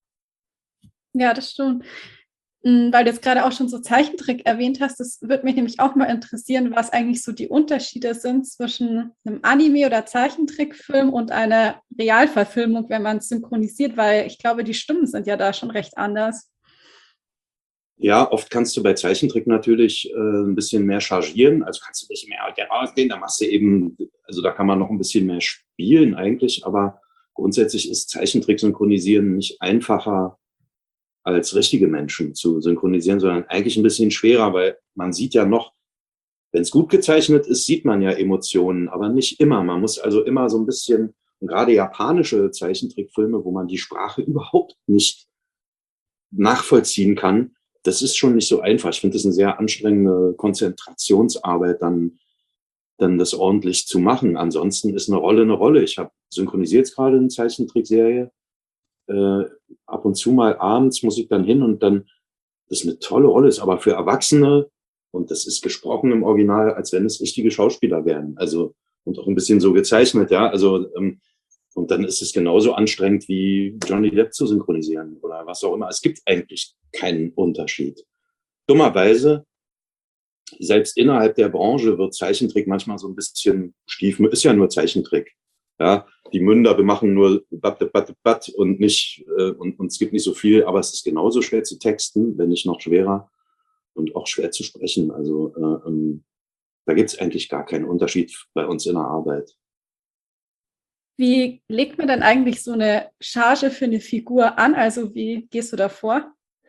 Ja, das stimmt. Weil du jetzt gerade auch schon so Zeichentrick erwähnt hast, das würde mich nämlich auch mal interessieren, was eigentlich so die Unterschiede sind zwischen einem Anime- oder Zeichentrickfilm und einer Realverfilmung, wenn man es synchronisiert, weil ich glaube, die Stimmen sind ja da schon recht anders. Ja, oft kannst du bei Zeichentrick natürlich äh, ein bisschen mehr chargieren, also kannst du nicht mehr rausgehen, da machst du eben, also da kann man noch ein bisschen mehr spielen eigentlich, aber grundsätzlich ist Zeichentrick synchronisieren nicht einfacher als richtige Menschen zu synchronisieren, sondern eigentlich ein bisschen schwerer, weil man sieht ja noch, wenn es gut gezeichnet ist, sieht man ja Emotionen, aber nicht immer. Man muss also immer so ein bisschen, und gerade japanische Zeichentrickfilme, wo man die Sprache überhaupt nicht nachvollziehen kann, das ist schon nicht so einfach. Ich finde das eine sehr anstrengende Konzentrationsarbeit, dann, dann das ordentlich zu machen. Ansonsten ist eine Rolle eine Rolle. Ich habe synchronisiert gerade eine Zeichentrickserie. Äh, ab und zu mal abends muss ich dann hin und dann, das ist eine tolle Rolle, ist aber für Erwachsene und das ist gesprochen im Original, als wenn es richtige Schauspieler wären. Also, und auch ein bisschen so gezeichnet, ja. Also, ähm, und dann ist es genauso anstrengend wie Johnny Depp zu synchronisieren oder was auch immer. Es gibt eigentlich keinen Unterschied. Dummerweise, selbst innerhalb der Branche wird Zeichentrick manchmal so ein bisschen stiefmütterlich, ist ja nur Zeichentrick. Ja, die Münder, wir machen nur bat, bat, bat und nicht, äh, und, und es gibt nicht so viel, aber es ist genauso schwer zu texten, wenn nicht noch schwerer und auch schwer zu sprechen. Also äh, ähm, da gibt es eigentlich gar keinen Unterschied bei uns in der Arbeit. Wie legt man denn eigentlich so eine Charge für eine Figur an? Also wie gehst du da vor?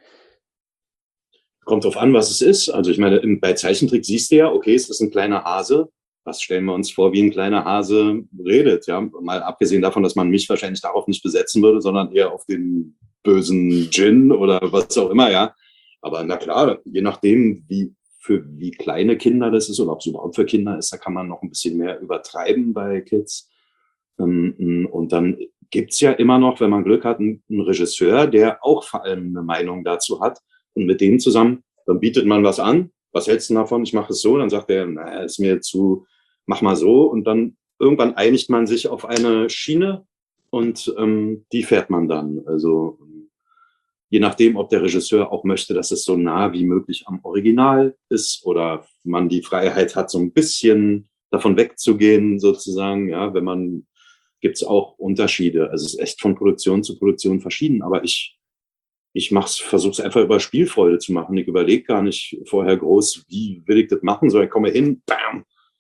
Kommt drauf an, was es ist. Also ich meine, bei Zeichentrick siehst du ja, okay, es ist ein kleiner Hase. Was stellen wir uns vor, wie ein kleiner Hase redet? Ja, mal abgesehen davon, dass man mich wahrscheinlich darauf nicht besetzen würde, sondern eher auf den bösen Djinn oder was auch immer, ja. Aber na klar, je nachdem, wie für wie kleine Kinder das ist oder ob es überhaupt für Kinder ist, da kann man noch ein bisschen mehr übertreiben bei Kids. Und dann gibt's ja immer noch, wenn man Glück hat, einen Regisseur, der auch vor allem eine Meinung dazu hat. Und mit dem zusammen, dann bietet man was an. Was hältst du davon? Ich mache es so. Dann sagt er, naja, ist mir zu, mach mal so. Und dann irgendwann einigt man sich auf eine Schiene und ähm, die fährt man dann. Also je nachdem, ob der Regisseur auch möchte, dass es so nah wie möglich am Original ist oder man die Freiheit hat, so ein bisschen davon wegzugehen, sozusagen. Ja, wenn man, gibt's auch Unterschiede. Also es ist echt von Produktion zu Produktion verschieden. Aber ich Ich mach's, versuche es einfach über Spielfreude zu machen. Ich überlege gar nicht vorher groß, wie will ich das machen, sondern ich komme hin, bam,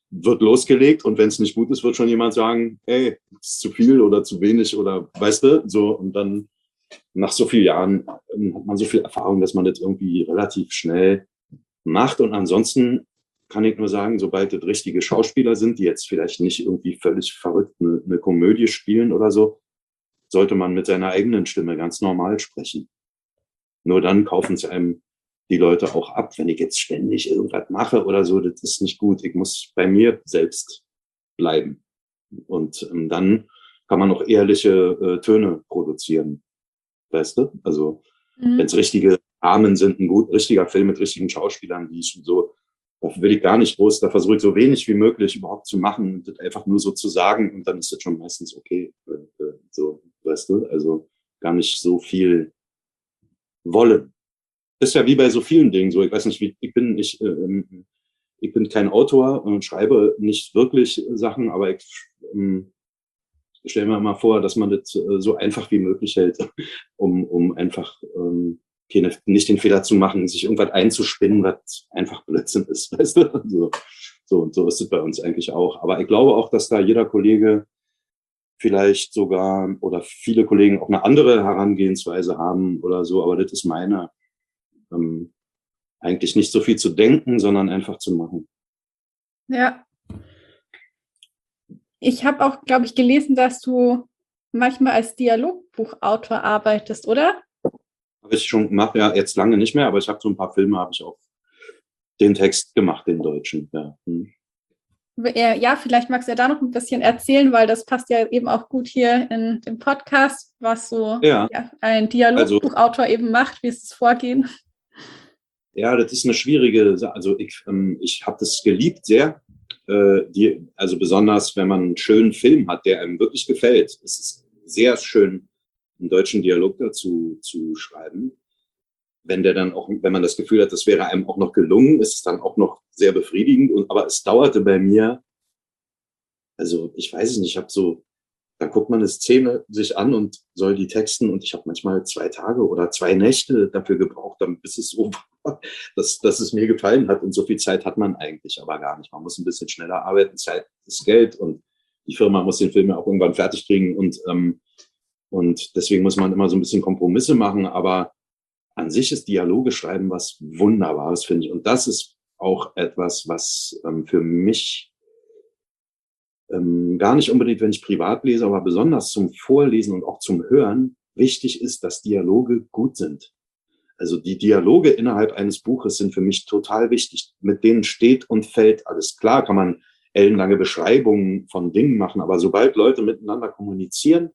wird losgelegt und wenn es nicht gut ist, wird schon jemand sagen, ey, das ist zu viel oder zu wenig oder weißt du, so und dann nach so vielen Jahren ähm, hat man so viel Erfahrung, dass man das irgendwie relativ schnell macht und ansonsten kann ich nur sagen, sobald das richtige Schauspieler sind, die jetzt vielleicht nicht irgendwie völlig verrückt eine, eine Komödie spielen oder so, sollte man mit seiner eigenen Stimme ganz normal sprechen. Nur dann kaufen es einem die Leute auch ab, wenn ich jetzt ständig irgendwas mache oder so, das ist nicht gut. Ich muss bei mir selbst bleiben. Und ähm, dann kann man auch ehrliche äh, Töne produzieren. Weißt du? Also, mhm. wenn es richtige Rahmen sind, ein gut, richtiger Film mit richtigen Schauspielern, die ich so, da will ich gar nicht groß, da versuche ich so wenig wie möglich überhaupt zu machen und das einfach nur so zu sagen und dann ist das schon meistens okay. Äh, so, weißt du? Also, gar nicht so viel wollen. Ist ja wie bei so vielen Dingen so. Ich weiß nicht, wie, ich bin nicht, ähm, ich bin kein Autor und schreibe nicht wirklich Sachen, aber ich ähm, stelle mir mal vor, dass man das äh, so einfach wie möglich hält, um, um einfach ähm, keine, nicht den Fehler zu machen, sich irgendwas einzuspinnen, was einfach Blödsinn ist, weißt du? So, so, und so ist es bei uns eigentlich auch. Aber ich glaube auch, dass da jeder Kollege vielleicht sogar oder viele Kollegen auch eine andere Herangehensweise haben oder so, aber das ist meine. Ähm, eigentlich nicht so viel zu denken, sondern einfach zu machen. Ja. Ich habe auch, glaube ich, gelesen, dass du manchmal als Dialogbuchautor arbeitest, oder? Habe ich schon gemacht, ja, jetzt lange nicht mehr, aber ich habe so ein paar Filme, habe ich auch den Text gemacht, den deutschen. Ja. Hm. Ja, vielleicht magst du ja da noch ein bisschen erzählen, weil das passt ja eben auch gut hier in dem Podcast, was so ja. Ja, ein Dialogbuchautor also, eben macht, wie ist das Vorgehen? Ja, das ist eine schwierige Sache. Also ich, ähm, ich habe das geliebt sehr. Äh, die, also besonders, wenn man einen schönen Film hat, der einem wirklich gefällt. Es ist sehr schön, einen deutschen Dialog dazu zu schreiben. Wenn der dann auch, wenn man das Gefühl hat, das wäre einem auch noch gelungen, ist es dann auch noch sehr befriedigend. Und, aber es dauerte bei mir, also ich weiß es nicht, ich habe so, dann guckt man eine Szene sich an und soll die texten und ich habe manchmal zwei Tage oder zwei Nächte dafür gebraucht, damit bis es so war, dass, dass es mir gefallen hat. Und so viel Zeit hat man eigentlich aber gar nicht. Man muss ein bisschen schneller arbeiten, Zeit ist Geld und die Firma muss den Film ja auch irgendwann fertig kriegen und, ähm, und deswegen muss man immer so ein bisschen Kompromisse machen, aber an sich ist Dialoge schreiben was Wunderbares, finde ich. Und das ist auch etwas, was ähm, für mich Ähm, gar nicht unbedingt, wenn ich privat lese, aber besonders zum Vorlesen und auch zum Hören wichtig ist, dass Dialoge gut sind. Also die Dialoge innerhalb eines Buches sind für mich total wichtig. Mit denen steht und fällt alles. Klar kann man ellenlange Beschreibungen von Dingen machen, aber sobald Leute miteinander kommunizieren,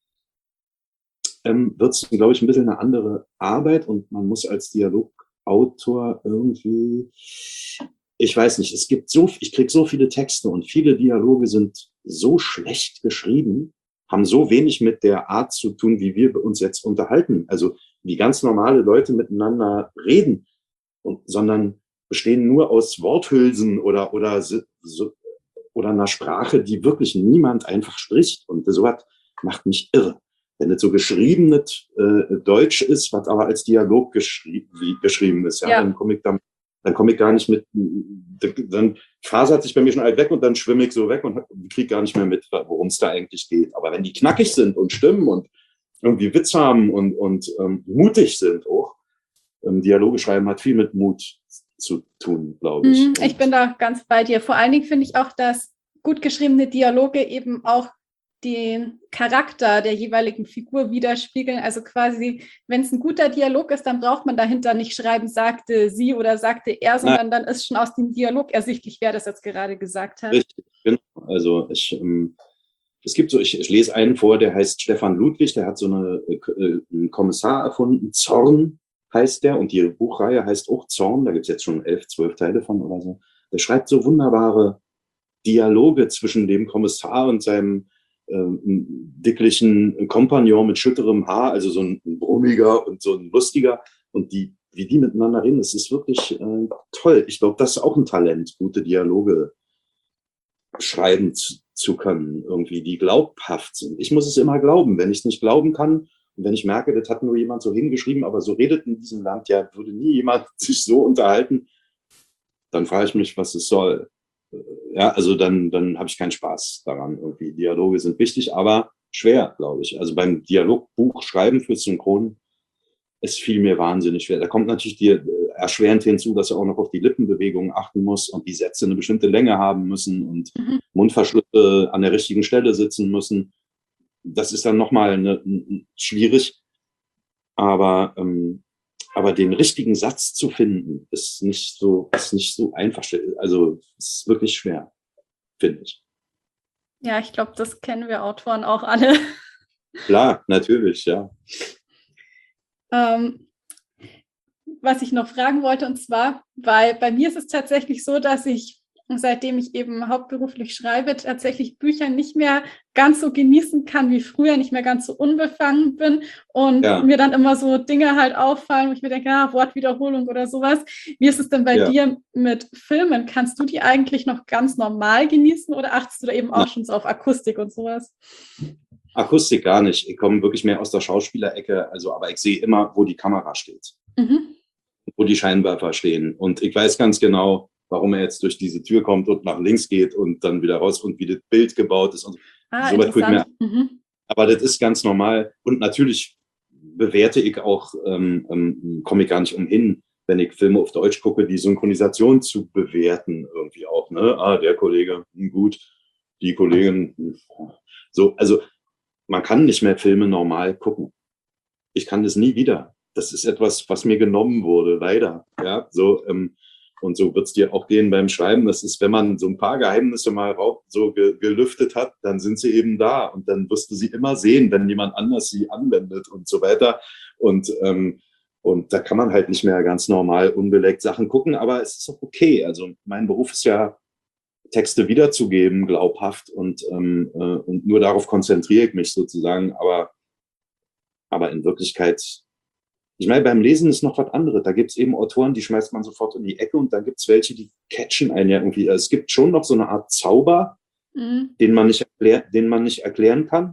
ähm, wird es, glaube ich, ein bisschen eine andere Arbeit und man muss als Dialogautor irgendwie... Ich weiß nicht, es gibt so, ich kriege so viele Texte und viele Dialoge sind so schlecht geschrieben, haben so wenig mit der Art zu tun, wie wir uns jetzt unterhalten. Also wie ganz normale Leute miteinander reden, und, sondern bestehen nur aus Worthülsen oder, oder, so, oder einer Sprache, die wirklich niemand einfach spricht. Und sowas macht mich irre. Wenn es so geschriebenes äh, Deutsch ist, was aber als Dialog geschrie wie, geschrieben ist, ja, ja. dann komme ich damit dann komme ich gar nicht mit, dann fasert sich bei mir schon alt weg und dann schwimme ich so weg und kriege gar nicht mehr mit, worum es da eigentlich geht. Aber wenn die knackig sind und stimmen und irgendwie Witz haben und, und ähm, mutig sind auch, ähm, Dialoge schreiben hat viel mit Mut zu tun, glaube ich. Mm, ich bin da ganz bei dir. Vor allen Dingen finde ich auch, dass gut geschriebene Dialoge eben auch den Charakter der jeweiligen Figur widerspiegeln. Also quasi, wenn es ein guter Dialog ist, dann braucht man dahinter nicht schreiben, sagte sie oder sagte er, sondern Nein. dann ist schon aus dem Dialog ersichtlich, wer das jetzt gerade gesagt hat. Richtig, genau. Also ich, ähm, es gibt so, ich, ich lese einen vor, der heißt Stefan Ludwig, der hat so eine, äh, einen Kommissar erfunden, Zorn heißt der, und die Buchreihe heißt auch Zorn, da gibt es jetzt schon elf, zwölf Teile von oder so. Der schreibt so wunderbare Dialoge zwischen dem Kommissar und seinem ähm, dicklichen Kompagnon mit schütterem Haar, also so ein, ein brummiger und so ein lustiger, und die, wie die miteinander reden, das ist wirklich äh, toll. Ich glaube, das ist auch ein Talent, gute Dialoge schreiben zu, zu können, irgendwie, die glaubhaft sind. Ich muss es immer glauben. Wenn ich es nicht glauben kann und wenn ich merke, das hat nur jemand so hingeschrieben, aber so redet in diesem Land ja, würde nie jemand sich so unterhalten, dann frage ich mich, was es soll. ja, also dann, dann habe ich keinen Spaß daran. Irgendwie Dialoge sind wichtig, aber schwer, glaube ich. Also beim Dialogbuch schreiben für Synchron ist viel mir wahnsinnig schwer. Da kommt natürlich dir äh, erschwerend hinzu, dass er auch noch auf die Lippenbewegungen achten muss und die Sätze eine bestimmte Länge haben müssen und Mhm. Mundverschlüsse an der richtigen Stelle sitzen müssen. Das ist dann nochmal eine, eine, schwierig. Aber, ähm, aber den richtigen Satz zu finden, ist nicht so, ist nicht so einfach. Also es ist wirklich schwer, finde ich. Ja, ich glaube, das kennen wir Autoren auch alle. Klar, natürlich, ja. Ähm, was ich noch fragen wollte, und zwar, weil bei mir ist es tatsächlich so, dass ich, seitdem ich eben hauptberuflich schreibe, tatsächlich Bücher nicht mehr ganz so genießen kann wie früher, nicht mehr ganz so unbefangen bin und Ja. mir dann immer so Dinge halt auffallen, wo ich mir denke, ja, Wortwiederholung oder sowas. Wie ist es denn bei Ja. dir mit Filmen? Kannst du die eigentlich noch ganz normal genießen oder achtest du da eben auch Na. schon so auf Akustik und sowas? Akustik gar nicht. Ich komme wirklich mehr aus der Schauspielerecke, also aber ich sehe immer, wo die Kamera steht. Mhm. Wo die Scheinwerfer stehen. Und ich weiß ganz genau, warum er jetzt durch diese Tür kommt und nach links geht und dann wieder raus und wie das Bild gebaut ist. Und Ah, so weit gucke ich mir. Mhm. Aber das ist ganz normal. Und natürlich bewerte ich auch, ähm, ähm, komme ich gar nicht umhin, wenn ich Filme auf Deutsch gucke, die Synchronisation zu bewerten irgendwie auch. Ne? Ah, der Kollege, gut, die Kollegin. So, also man kann nicht mehr Filme normal gucken. Ich kann das nie wieder. Das ist etwas, was mir genommen wurde, leider. Ja, so, ähm, und so wird es dir auch gehen beim Schreiben. Das ist, wenn man so ein paar Geheimnisse mal rauf, so ge, gelüftet hat, dann sind sie eben da. Und dann wirst du sie immer sehen, wenn jemand anders sie anwendet und so weiter. Und, ähm, und da kann man halt nicht mehr ganz normal unbeleckt Sachen gucken, aber es ist auch okay. Also mein Beruf ist ja, Texte wiederzugeben, glaubhaft. Und, ähm, äh, und nur darauf konzentriere ich mich sozusagen. Aber, aber in Wirklichkeit, ich meine, beim Lesen ist noch was anderes. Da gibt es eben Autoren, die schmeißt man sofort in die Ecke und dann gibt es welche, die catchen einen ja irgendwie. Es gibt schon noch so eine Art Zauber, mhm. den man nicht erklär, den man nicht erklären kann.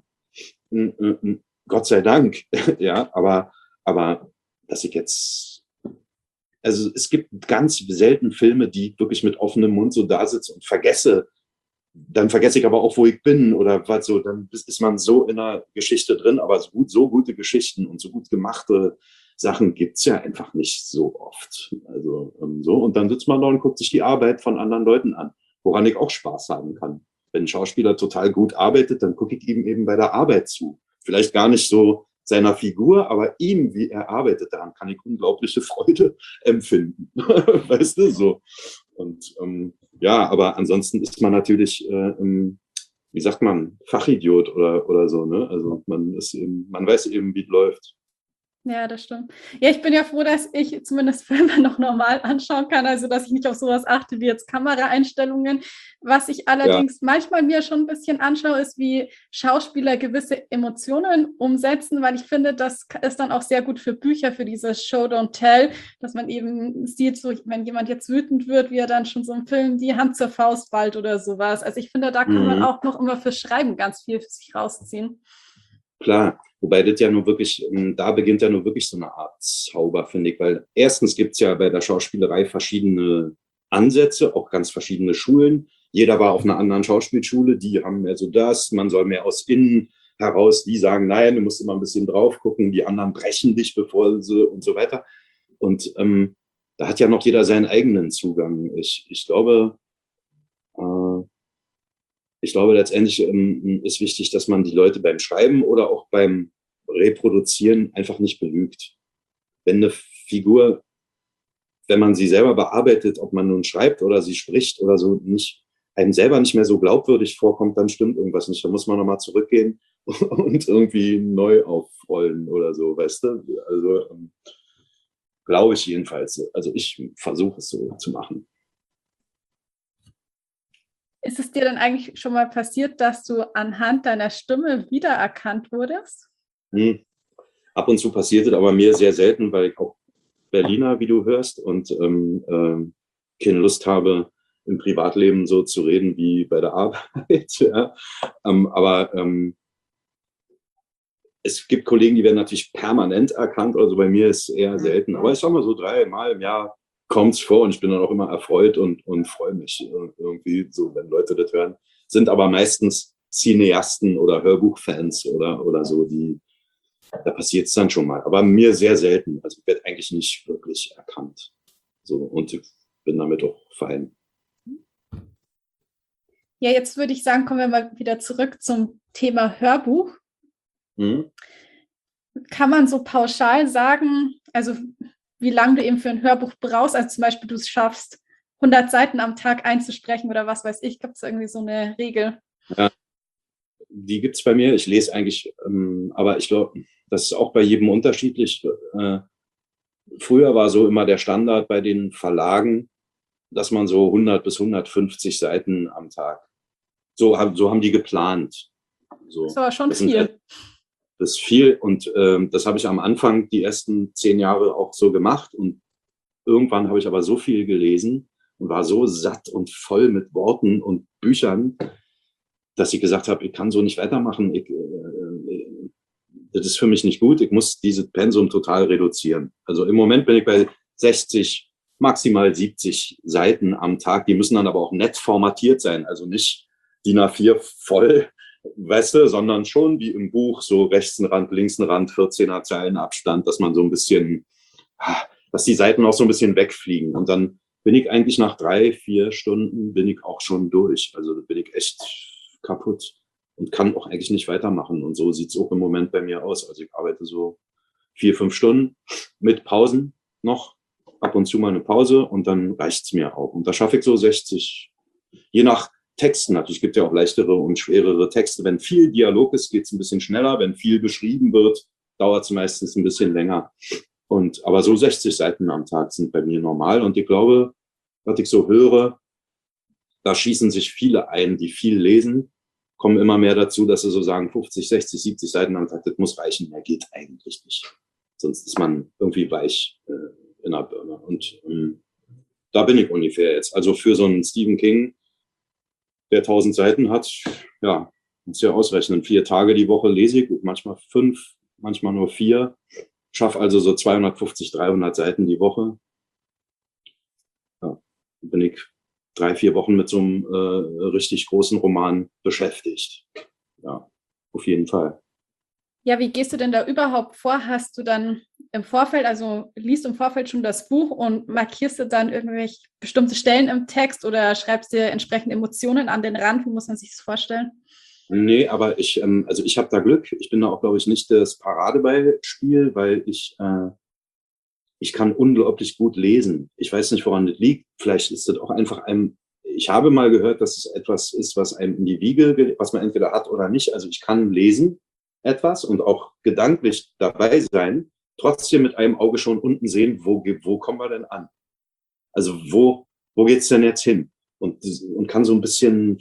Gott sei Dank. Ja, aber, aber dass ich jetzt, also es gibt ganz selten Filme, die wirklich mit offenem Mund so da sitzen und vergesse, dann vergesse ich aber auch, wo ich bin oder was so, dann ist man so in einer Geschichte drin, aber so, gut, so gute Geschichten und so gut gemachte Sachen gibt's ja einfach nicht so oft. Also ähm, so, und dann sitzt man da und guckt sich die Arbeit von anderen Leuten an, woran ich auch Spaß haben kann. Wenn ein Schauspieler total gut arbeitet, dann gucke ich ihm eben bei der Arbeit zu. Vielleicht gar nicht so seiner Figur, aber ihm, wie er arbeitet, daran kann ich unglaubliche Freude empfinden. Weißt du, so. Und ähm, ja, aber ansonsten ist man natürlich, äh, wie sagt man, Fachidiot oder, oder so, ne? Also man ist eben, man weiß eben, wie es läuft. Ja, das stimmt. Ja, ich bin ja froh, dass ich zumindest Filme noch normal anschauen kann, also dass ich nicht auf sowas achte wie jetzt Kameraeinstellungen. Was ich allerdings ja. manchmal mir schon ein bisschen anschaue, ist, wie Schauspieler gewisse Emotionen umsetzen, weil ich finde, das ist dann auch sehr gut für Bücher, für dieses Show, Don't Tell, dass man eben sieht, so wenn jemand jetzt wütend wird, wie er dann schon so im Film die Hand zur Faust ballt oder sowas. Also ich finde, da kann mhm. man auch noch immer für Schreiben ganz viel für sich rausziehen. Klar. Wobei das ja nur wirklich, da beginnt ja nur wirklich so eine Art Zauber, finde ich, weil erstens gibt es ja bei der Schauspielerei verschiedene Ansätze, auch ganz verschiedene Schulen. Jeder war auf einer anderen Schauspielschule, die haben mehr so das, man soll mehr aus innen heraus, die sagen, nein, du musst immer ein bisschen drauf gucken, die anderen brechen dich, bevor sie und so weiter. Und ähm, da hat ja noch jeder seinen eigenen Zugang. Ich, ich glaube, äh, Ich glaube, letztendlich ähm, ist wichtig, dass man die Leute beim Schreiben oder auch beim Reproduzieren einfach nicht belügt. Wenn eine Figur, wenn man sie selber bearbeitet, ob man nun schreibt oder sie spricht oder so, nicht einem selber nicht mehr so glaubwürdig vorkommt, dann stimmt irgendwas nicht. Da muss man nochmal zurückgehen und irgendwie neu aufrollen oder so, weißt du? Also ähm, glaube ich jedenfalls. Also ich versuche es so zu machen. Ist es dir dann eigentlich schon mal passiert, dass du anhand deiner Stimme wiedererkannt wurdest? Hm. Ab und zu passiert es, aber mir sehr selten, weil ich auch Berliner, wie du hörst, und ähm, ähm, keine Lust habe, im Privatleben so zu reden wie bei der Arbeit. Ja. Ähm, aber ähm, es gibt Kollegen, die werden natürlich permanent erkannt, also bei mir ist es eher selten. Aber ich sag mal so dreimal im Jahr kommt's vor und ich bin dann auch immer erfreut und, und freue mich irgendwie so, wenn Leute das hören. Sind aber meistens Cineasten oder Hörbuchfans oder, oder so, die, da passiert es dann schon mal. Aber mir sehr selten. Also ich werde eigentlich nicht wirklich erkannt. So, und ich bin damit auch fein. Ja, jetzt würde ich sagen, kommen wir mal wieder zurück zum Thema Hörbuch. Mhm. Kann man so pauschal sagen, also wie lange du eben für ein Hörbuch brauchst, also zum Beispiel du es schaffst, hundert Seiten am Tag einzusprechen oder was weiß ich, gibt es irgendwie so eine Regel? Ja, die gibt es bei mir. Ich lese eigentlich, ähm, aber ich glaube, das ist auch bei jedem unterschiedlich. Äh, früher war so immer der Standard bei den Verlagen, dass man so hundert bis hundertfünfzig Seiten am Tag, so, so haben die geplant. So, das war schon das viel. Sind, das ist viel und ähm, das habe ich am Anfang die ersten zehn Jahre auch so gemacht und irgendwann habe ich aber so viel gelesen und war so satt und voll mit Worten und Büchern, dass ich gesagt habe, ich kann so nicht weitermachen. Ich, äh, das ist für mich nicht gut. Ich muss dieses Pensum total reduzieren. Also im Moment bin ich bei sechzig, maximal siebzig Seiten am Tag. Die müssen dann aber auch nett formatiert sein. Also nicht D I N A vier voll, weißt du, sondern schon wie im Buch, so rechts ein Rand, links ein Rand, vierzehner Zeilen Abstand, dass man so ein bisschen, dass die Seiten auch so ein bisschen wegfliegen. Und dann bin ich eigentlich nach drei, vier Stunden bin ich auch schon durch. Also bin ich echt kaputt und kann auch eigentlich nicht weitermachen. Und so sieht es auch im Moment bei mir aus. Also ich arbeite so vier, fünf Stunden mit Pausen noch, ab und zu mal eine Pause und dann reicht's mir auch. Und da schaffe ich so sechzig, je nach Texten natürlich. Es gibt ja auch leichtere und schwerere Texte. Wenn viel Dialog ist, geht's ein bisschen schneller. Wenn viel beschrieben wird, dauert es meistens ein bisschen länger. Und, aber so sechzig Seiten am Tag sind bei mir normal. Und ich glaube, was ich so höre, da schießen sich viele ein, die viel lesen, kommen immer mehr dazu, dass sie so sagen, fünfzig, sechzig, siebzig Seiten am Tag, das muss reichen. Mehr geht eigentlich nicht. Sonst ist man irgendwie weich äh, in der Birne. Und ähm, da bin ich ungefähr jetzt. Also für so einen Stephen King, der tausend Seiten hat, ja, muss ja ausrechnen. Vier Tage die Woche lese ich, manchmal fünf, manchmal nur vier. Schaffe also so zweihundertfünfzig, dreihundert Seiten die Woche. Ja, bin ich drei, vier Wochen mit so einem äh, richtig großen Roman beschäftigt. Ja, auf jeden Fall. Ja, wie gehst du denn da überhaupt vor? Hast du dann im Vorfeld, also liest im Vorfeld schon das Buch und markierst du dann irgendwelche bestimmte Stellen im Text oder schreibst dir entsprechende Emotionen an den Rand? Wie muss man sich das vorstellen? Nee, aber ich, ähm, also ich habe da Glück. Ich bin da auch, glaube ich, nicht das Paradebeispiel, weil ich, äh, ich kann unglaublich gut lesen. Ich weiß nicht, woran das liegt. Vielleicht ist das auch einfach einem, ich habe mal gehört, dass es etwas ist, was einem in die Wiege, was man entweder hat oder nicht. Also ich kann lesen etwas und auch gedanklich dabei sein, trotzdem mit einem Auge schon unten sehen, wo, wo kommen wir denn an? Also wo, wo geht's denn jetzt hin? Und, und kann so ein bisschen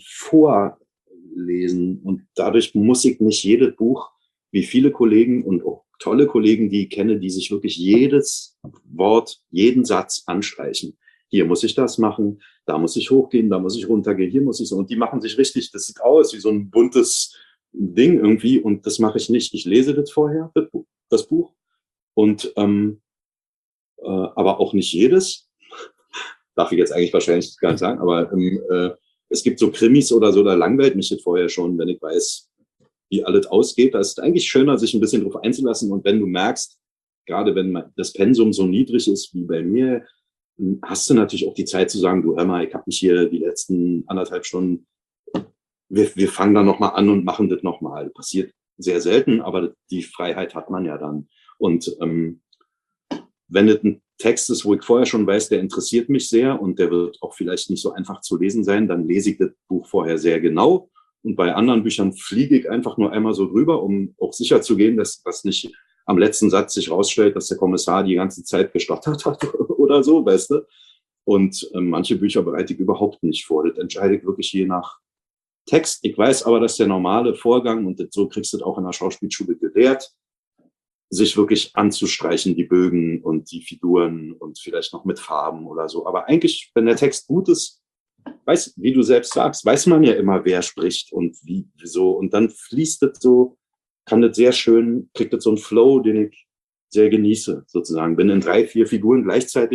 vorlesen. Und dadurch muss ich nicht jedes Buch, wie viele Kollegen und auch tolle Kollegen, die ich kenne, die sich wirklich jedes Wort, jeden Satz anstreichen. Hier muss ich das machen, da muss ich hochgehen, da muss ich runtergehen, hier muss ich so. Und die machen sich richtig, das sieht aus wie so ein buntes Ding irgendwie. Und das mache ich nicht. Ich lese das vorher, das Buch. Und ähm, äh, aber auch nicht jedes. Darf ich jetzt eigentlich wahrscheinlich gar nicht sagen, aber ähm, äh, es gibt so Krimis oder so, da langweilt mich das vorher schon, wenn ich weiß, wie alles ausgeht. Da ist es eigentlich schöner, sich ein bisschen drauf einzulassen. Und wenn du merkst, gerade wenn das Pensum so niedrig ist wie bei mir, hast du natürlich auch die Zeit zu sagen, du hör mal, ich habe mich hier die letzten anderthalb Stunden, wir, wir fangen dann nochmal an und machen das nochmal. Passiert sehr selten, aber die Freiheit hat man ja dann. Und ähm, wenn das ein Text ist, wo ich vorher schon weiß, der interessiert mich sehr und der wird auch vielleicht nicht so einfach zu lesen sein, dann lese ich das Buch vorher sehr genau. Und bei anderen Büchern fliege ich einfach nur einmal so drüber, um auch sicher zu gehen, dass das nicht am letzten Satz sich rausstellt, dass der Kommissar die ganze Zeit gestottert hat oder so, weißt du. Und äh, manche Bücher bereite ich überhaupt nicht vor. Das entscheide ich wirklich je nach Text. Ich weiß aber, dass der normale Vorgang, und das, so kriegst du das auch in der Schauspielschule gelehrt, sich wirklich anzustreichen, die Bögen und die Figuren und vielleicht noch mit Farben oder so. Aber eigentlich, wenn der Text gut ist, weiß, wie du selbst sagst, weiß man ja immer, wer spricht und wie, wieso. Und dann fließt das so, kann das sehr schön, kriegt das so einen Flow, den ich sehr genieße, sozusagen. Bin in drei, vier Figuren gleichzeitig und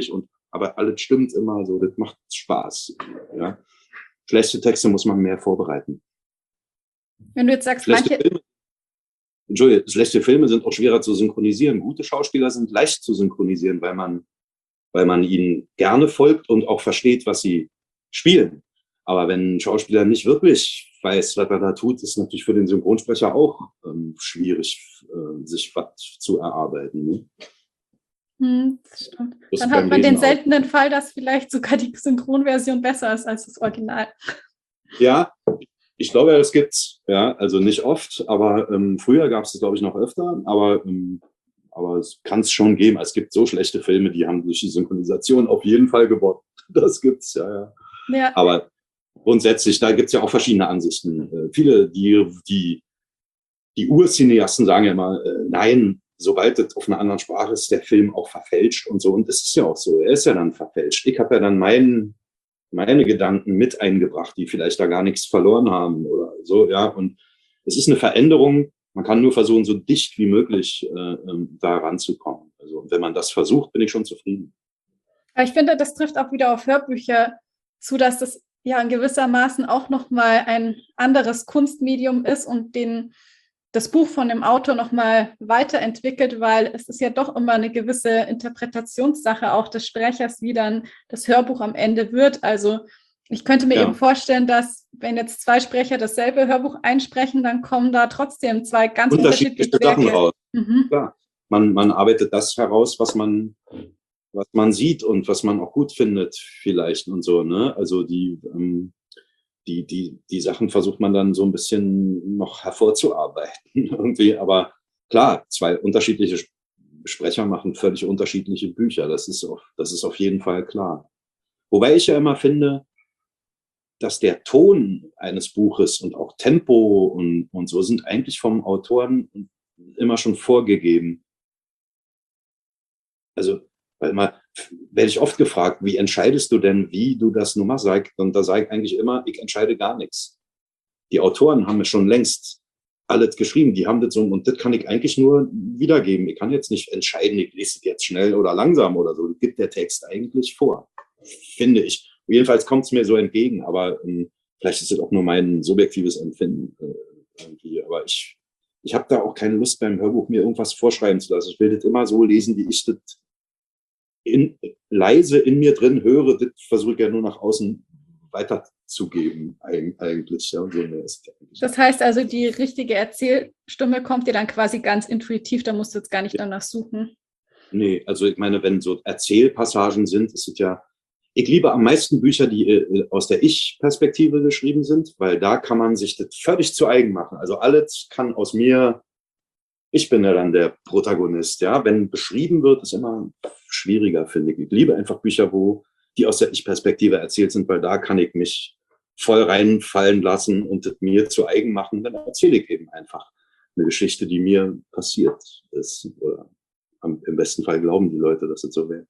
aber alles stimmt immer so, das macht Spaß. Ja. Schlechte Texte muss man mehr vorbereiten. Wenn du jetzt sagst, schlechte manche... Filme, Entschuldigung, schlechte Filme sind auch schwerer zu synchronisieren. Gute Schauspieler sind leicht zu synchronisieren, weil man, weil man ihnen gerne folgt und auch versteht, was sie spielen. Aber wenn ein Schauspieler nicht wirklich weiß, was er da tut, ist natürlich für den Synchronsprecher auch ähm, schwierig, äh, sich was zu erarbeiten. Ne? Hm, das stimmt. Das Dann hat man Lesen den seltenen auch. Fall, dass vielleicht sogar die Synchronversion besser ist als das Original. Ja, ich glaube, das gibt's. Ja, also nicht oft, aber ähm, früher gab es das, glaube ich, noch öfter. Aber, ähm, aber es kann es schon geben. Es gibt so schlechte Filme, die haben durch die Synchronisation auf jeden Fall gewonnen. Das gibt's, ja, ja. Ja. Aber grundsätzlich, da gibt's ja auch verschiedene Ansichten. Äh, viele, die, die, die Urcineasten sagen ja immer, äh, nein, sobald es auf einer anderen Sprache ist, der Film auch verfälscht und so. Und es ist ja auch so, er ist ja dann verfälscht. Ich habe ja dann meinen, meine Gedanken mit eingebracht, die vielleicht da gar nichts verloren haben oder so, ja. Und es ist eine Veränderung. Man kann nur versuchen, so dicht wie möglich äh, ähm, da ranzukommen. Also, und wenn man das versucht, bin ich schon zufrieden. Aber ich finde, das trifft auch wieder auf Hörbücher zu, dass das ja in gewissermaßen auch nochmal ein anderes Kunstmedium ist und den, das Buch von dem Autor nochmal weiterentwickelt, weil es ist ja doch immer eine gewisse Interpretationssache auch des Sprechers, wie dann das Hörbuch am Ende wird. Also ich könnte mir Ja. eben vorstellen, dass wenn jetzt zwei Sprecher dasselbe Hörbuch einsprechen, dann kommen da trotzdem zwei ganz unterschiedliche Sachen Werke raus. Mhm. Klar. Man, man arbeitet das heraus, was man, was man sieht und was man auch gut findet, vielleicht und so, ne? Also die, ähm, die, die, die Sachen versucht man dann so ein bisschen noch hervorzuarbeiten irgendwie. Aber klar, zwei unterschiedliche Sprecher machen völlig unterschiedliche Bücher. Das ist auf, das ist auf jeden Fall klar. Wobei ich ja immer finde, dass der Ton eines Buches und auch Tempo und, und so sind eigentlich vom Autoren immer schon vorgegeben. Also, weil man, werde ich oft gefragt, wie entscheidest du denn, wie du das nun mal sagst? Und da sage ich eigentlich immer, ich entscheide gar nichts. Die Autoren haben es schon längst alles geschrieben, die haben das so, und das kann ich eigentlich nur wiedergeben. Ich kann jetzt nicht entscheiden, ich lese es jetzt schnell oder langsam oder so. Das gibt der Text eigentlich vor, finde ich. Jedenfalls kommt es mir so entgegen, aber ähm, vielleicht ist es auch nur mein subjektives Empfinden äh, irgendwie. Aber ich, ich habe da auch keine Lust beim Hörbuch, mir irgendwas vorschreiben zu lassen. Ich will das immer so lesen, wie ich das in, leise in mir drin höre. Das versuche ich ja nur nach außen weiterzugeben, eigentlich. Ja, so ist eigentlich. Das heißt also, die richtige Erzählstimme kommt dir dann quasi ganz intuitiv, da musst du jetzt gar nicht danach suchen. Nee, also ich meine, wenn so Erzählpassagen sind, ist es ja, ich liebe am meisten Bücher, die äh, aus der Ich-Perspektive geschrieben sind, weil da kann man sich das völlig zu eigen machen. Also alles kann aus mir, ich bin ja dann der Protagonist, ja. Wenn beschrieben wird, ist immer schwieriger, finde ich. Ich liebe einfach Bücher, wo die aus der Ich-Perspektive erzählt sind, weil da kann ich mich voll reinfallen lassen und das mir zu eigen machen. Dann erzähle ich eben einfach eine Geschichte, die mir passiert ist. Oder im besten Fall glauben die Leute, dass es so wäre.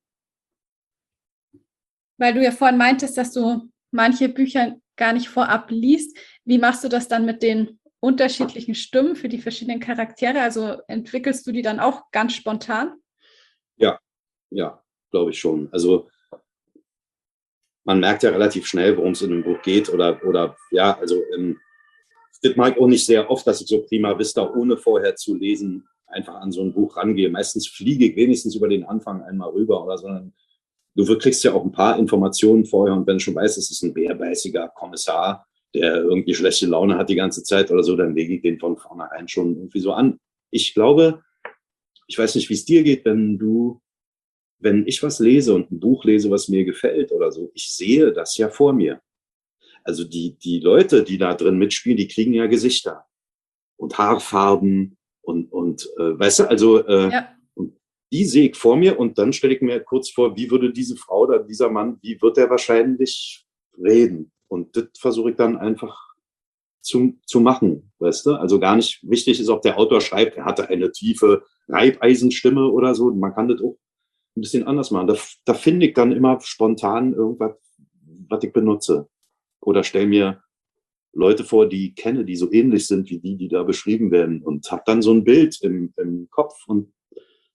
Weil du ja vorhin meintest, dass du manche Bücher gar nicht vorab liest. Wie machst du das dann mit den unterschiedlichen Stimmen für die verschiedenen Charaktere? Also entwickelst du die dann auch ganz spontan? Ja, ja, glaube ich schon. Also man merkt ja relativ schnell, worum es in dem Buch geht. Oder, oder ja, also ähm, das mag ich auch nicht sehr oft, dass ich so prima vista, ohne vorher zu lesen, einfach an so ein Buch rangehe. Meistens fliege ich wenigstens über den Anfang einmal rüber oder so. Du kriegst ja auch ein paar Informationen vorher und wenn du schon weißt, es ist ein bärbeißiger Kommissar, der irgendwie schlechte Laune hat die ganze Zeit oder so, dann lege ich den von vornherein schon irgendwie so an. Ich glaube, ich weiß nicht, wie es dir geht, wenn du, wenn ich was lese und ein Buch lese, was mir gefällt oder so, ich sehe das ja vor mir. Also die, die Leute, die da drin mitspielen, die kriegen ja Gesichter und Haarfarben und, und äh, weißt du, also äh, ja. Und die sehe ich vor mir und dann stelle ich mir kurz vor, wie würde diese Frau oder dieser Mann, wie wird er wahrscheinlich reden? Und das versuche ich dann einfach zu, zu machen, weißt du? Also gar nicht wichtig ist, ob der Autor schreibt, er hatte eine tiefe Reibeisenstimme oder so. Man kann das auch ein bisschen anders machen. Da, da finde ich dann immer spontan irgendwas, was ich benutze. Oder stelle mir Leute vor, die ich kenne, die so ähnlich sind wie die, die da beschrieben werden und habe dann so ein Bild im, im Kopf und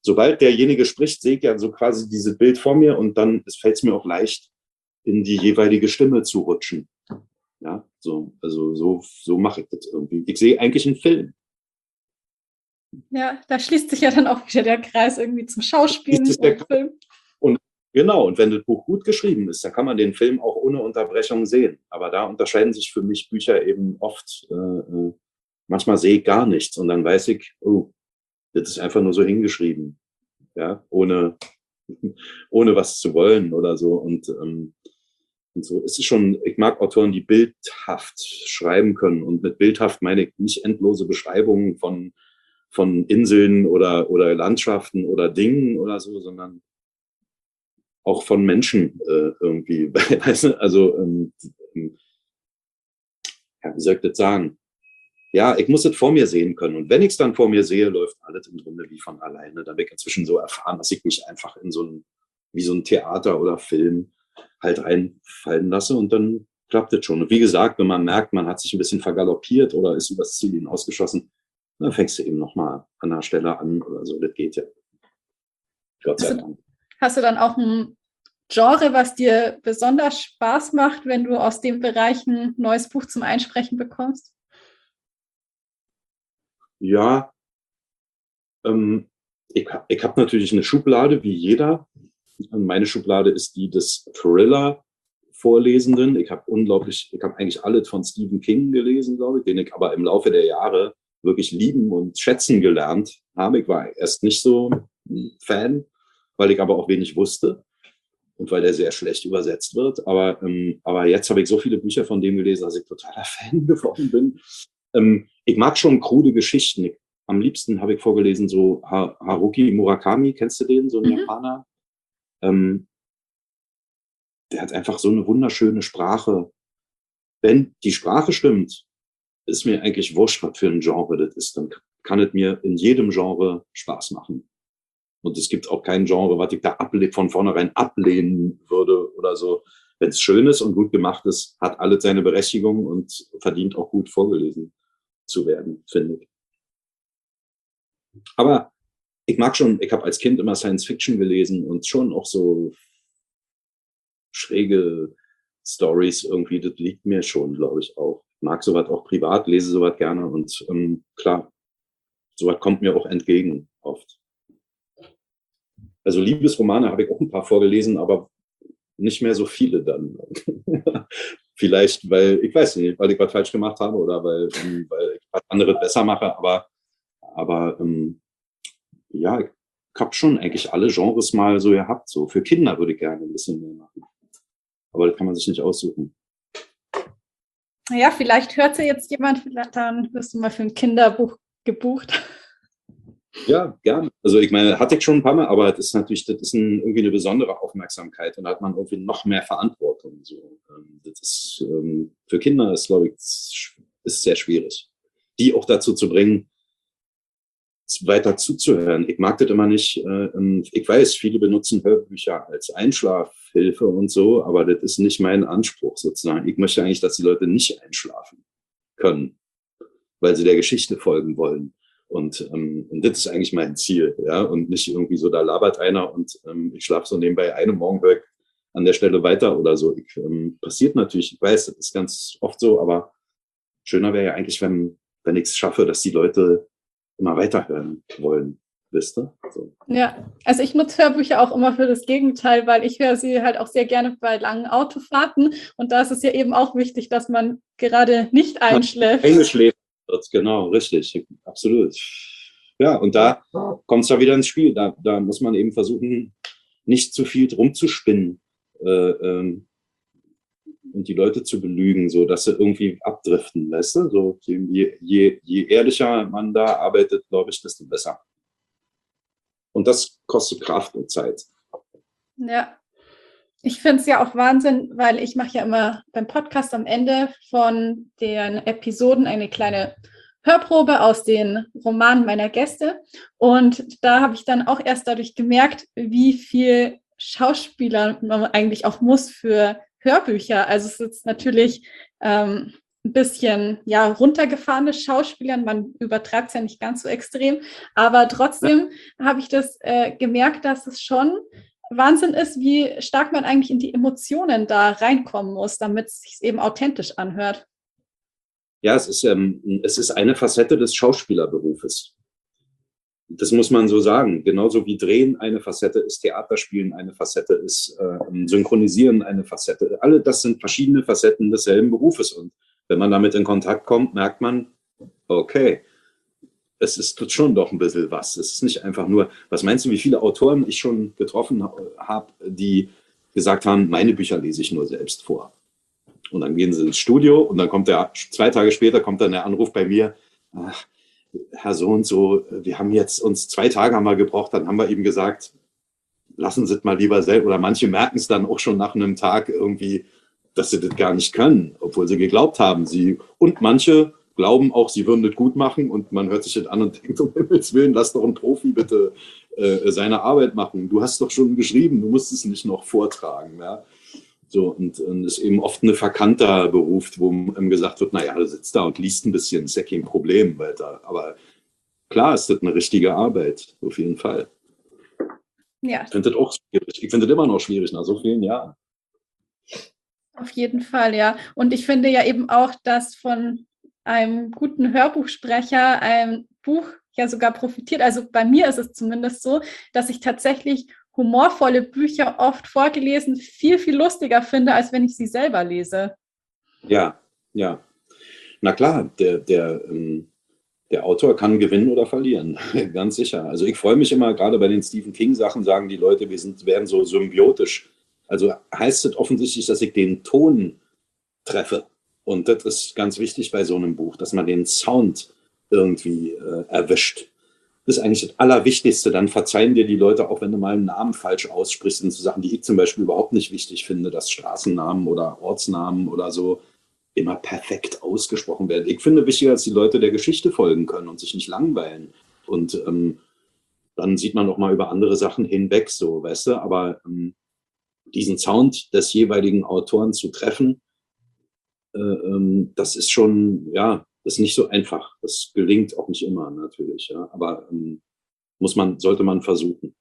sobald derjenige spricht, sehe ich ja so quasi dieses Bild vor mir und dann fällt es mir auch leicht, in die jeweilige Stimme zu rutschen. Ja, so, also so, so mache ich das irgendwie. Ich sehe eigentlich einen Film. Ja, da schließt sich ja dann auch wieder der Kreis irgendwie zum Schauspielen und Film. Und genau, und wenn das Buch gut geschrieben ist, dann kann man den Film auch ohne Unterbrechung sehen. Aber da unterscheiden sich für mich Bücher eben oft. Äh, manchmal sehe ich gar nichts und dann weiß ich, oh, das ist einfach nur so hingeschrieben. Ja, ohne, ohne was zu wollen oder so. Und, ähm, und so. Es ist schon, ich mag Autoren, die bildhaft schreiben können. Und mit bildhaft meine ich nicht endlose Beschreibungen von, von Inseln oder, oder Landschaften oder Dingen oder so, sondern auch von Menschen äh, irgendwie. Weißt du? Also, ähm, ja, wie soll ich das sagen? Ja, ich muss es vor mir sehen können. Und wenn ich es dann vor mir sehe, läuft alles im Grunde wie von alleine. Da habe ich inzwischen so erfahren, dass ich mich einfach in so ein, wie so ein Theater oder Film halt reinfallen lasse und dann klappt das schon. Und wie gesagt, wenn man merkt, man hat sich ein bisschen vergaloppiert oder ist übers Ziel hinausgeschossen, dann fängst du eben nochmal an der Stelle an oder so. Das geht ja. Gott sei Dank. Hast du dann auch ein Genre, was dir besonders Spaß macht, wenn du aus dem Bereich ein neues Buch zum Einsprechen bekommst? Ja, ähm, ich, ich habe natürlich eine Schublade, wie jeder. Meine Schublade ist die des Thriller-Vorlesenden. Ich habe unglaublich, ich habe eigentlich alles von Stephen King gelesen, glaube ich, den ich aber im Laufe der Jahre wirklich lieben und schätzen gelernt habe. Ich war erst nicht so ein Fan, weil ich aber auch wenig wusste und weil der sehr schlecht übersetzt wird. Aber, ähm, aber jetzt habe ich so viele Bücher von dem gelesen, dass ich totaler Fan geworden bin. Ähm, ich mag schon krude Geschichten. Ich, am liebsten habe ich vorgelesen so ha- Haruki Murakami, kennst du den, so ein mhm. Japaner? Ähm, der hat einfach so eine wunderschöne Sprache. Wenn die Sprache stimmt, ist mir eigentlich wurscht, was für ein Genre das ist. Dann kann es mir in jedem Genre Spaß machen. Und es gibt auch kein Genre, was ich da able- von vornherein ablehnen würde oder so. Wenn es schön ist und gut gemacht ist, hat alles seine Berechtigung und verdient auch gut vorgelesen zu werden, finde ich. Aber ich mag schon, ich habe als Kind immer Science Fiction gelesen und schon auch so schräge Stories irgendwie, das liegt mir schon, glaube ich, auch. Ich mag sowas auch privat, lese sowas gerne und ähm, klar, sowas kommt mir auch entgegen oft. Also Liebesromane habe ich auch ein paar vorgelesen, aber nicht mehr so viele dann. Vielleicht, weil, ich weiß nicht, weil ich was falsch gemacht habe oder weil, ähm, weil ich was anderes besser mache, aber, aber ähm, ja, ich habe schon eigentlich alle Genres mal so gehabt. So für Kinder würde ich gerne ein bisschen mehr machen. Aber das kann man sich nicht aussuchen. Ja, vielleicht hört ja jetzt jemand, vielleicht dann wirst du mal für ein Kinderbuch gebucht. Ja, gerne. Also ich meine, hatte ich schon ein paar Mal, aber das ist natürlich, das ist ein, irgendwie eine besondere Aufmerksamkeit und da hat man irgendwie noch mehr Verantwortung. So, das ist ähm, für Kinder ist, glaube ich, ist sehr schwierig, die auch dazu zu bringen, weiter zuzuhören. Ich mag das immer nicht. Äh, ich weiß, viele benutzen Hörbücher als Einschlafhilfe und so, aber das ist nicht mein Anspruch sozusagen. Ich möchte eigentlich, dass die Leute nicht einschlafen können, weil sie der Geschichte folgen wollen. Und, ähm, und das ist eigentlich mein Ziel, ja, und nicht irgendwie so, da labert einer und ähm, ich schlafe so nebenbei einen Morgen höre ich an der Stelle weiter oder so. Ich, ähm, passiert natürlich, ich weiß, das ist ganz oft so, aber schöner wäre ja eigentlich, wenn, wenn ich es schaffe, dass die Leute immer weiterhören wollen, wisst ihr? So. Ja, also ich nutze Hörbücher auch immer für das Gegenteil, weil ich höre sie halt auch sehr gerne bei langen Autofahrten und da ist es ja eben auch wichtig, dass man gerade nicht einschläft. Eingeschläft wird, genau, richtig, absolut. Ja, und da kommt es ja wieder ins Spiel, da, da muss man eben versuchen, nicht zu viel rumzuspinnen äh, ähm, und die Leute zu belügen, so dass sie irgendwie abdriften, weißt du? So, je, je, je ehrlicher man da arbeitet, glaube ich, desto besser. Und das kostet Kraft und Zeit. Ja, ich finde es ja auch Wahnsinn, weil ich mache ja immer beim Podcast am Ende von den Episoden eine kleine Hörprobe aus den Romanen meiner Gäste. Und da habe ich dann auch erst dadurch gemerkt, wie viel Schauspieler man eigentlich auch muss für Hörbücher. Also es ist natürlich ähm, ein bisschen ja runtergefahrene Schauspielern. Man übertreibt es ja nicht ganz so extrem, aber trotzdem ja. habe ich das äh, gemerkt, dass es schon Wahnsinn ist, wie stark man eigentlich in die Emotionen da reinkommen muss, damit es sich eben authentisch anhört. Ja, es ist, ähm, es ist eine Facette des Schauspielerberufes. Das muss man so sagen. Genauso wie Drehen eine Facette ist, Theaterspielen eine Facette ist, äh, Synchronisieren eine Facette. Alle das sind verschiedene Facetten desselben Berufes. Und wenn man damit in Kontakt kommt, merkt man, okay, es ist schon doch ein bisschen was. Es ist nicht einfach nur, was meinst du, wie viele Autoren ich schon getroffen habe, die gesagt haben, meine Bücher lese ich nur selbst vor. Und dann gehen sie ins Studio und dann kommt der, zwei Tage später kommt dann der Anruf bei mir, ach, Herr so und so, wir haben jetzt uns zwei Tage haben wir gebraucht, dann haben wir ihm gesagt, lassen Sie es mal lieber selbst. Oder manche merken es dann auch schon nach einem Tag irgendwie, dass sie das gar nicht können, obwohl sie geglaubt haben. Sie, und manche glauben auch, sie würden das gut machen und man hört sich das an und denkt, um Himmels Willen, lass doch ein Profi bitte äh, seine Arbeit machen. Du hast doch schon geschrieben, du musst es nicht noch vortragen. Ja? So, und, und ist eben oft ein verkannter Beruf, wo ihm gesagt wird, naja, du sitzt da und liest ein bisschen, ist ja kein Problem weiter. Aber klar ist das eine richtige Arbeit, auf jeden Fall. Ja. Ich finde das auch schwierig. Ich finde das immer noch schwierig nach so vielen Jahren. Auf jeden Fall, ja. Und ich finde ja eben auch, dass von einem guten Hörbuchsprecher ein Buch ja sogar profitiert. Also bei mir ist es zumindest so, dass ich tatsächlich humorvolle Bücher oft vorgelesen viel, viel lustiger finde, als wenn ich sie selber lese. Ja, ja. Na klar, der, der, ähm, der Autor kann gewinnen oder verlieren, ganz sicher. Also ich freue mich immer, gerade bei den Stephen King-Sachen sagen die Leute, wir sind, werden so symbiotisch. Also heißt es offensichtlich, dass ich den Ton treffe. Und das ist ganz wichtig bei so einem Buch, dass man den Sound irgendwie äh, erwischt. Das ist eigentlich das Allerwichtigste. Dann verzeihen dir die Leute auch, wenn du mal einen Namen falsch aussprichst, sind so Sachen, die ich zum Beispiel überhaupt nicht wichtig finde, dass Straßennamen oder Ortsnamen oder so immer perfekt ausgesprochen werden. Ich finde wichtiger, dass die Leute der Geschichte folgen können und sich nicht langweilen. Und ähm, dann sieht man auch mal über andere Sachen hinweg, so, weißt du, aber ähm, diesen Sound des jeweiligen Autoren zu treffen, äh, ähm, das ist schon, ja, das ist nicht so einfach. Das gelingt auch nicht immer, natürlich, ja, aber ähm, muss man, sollte man versuchen.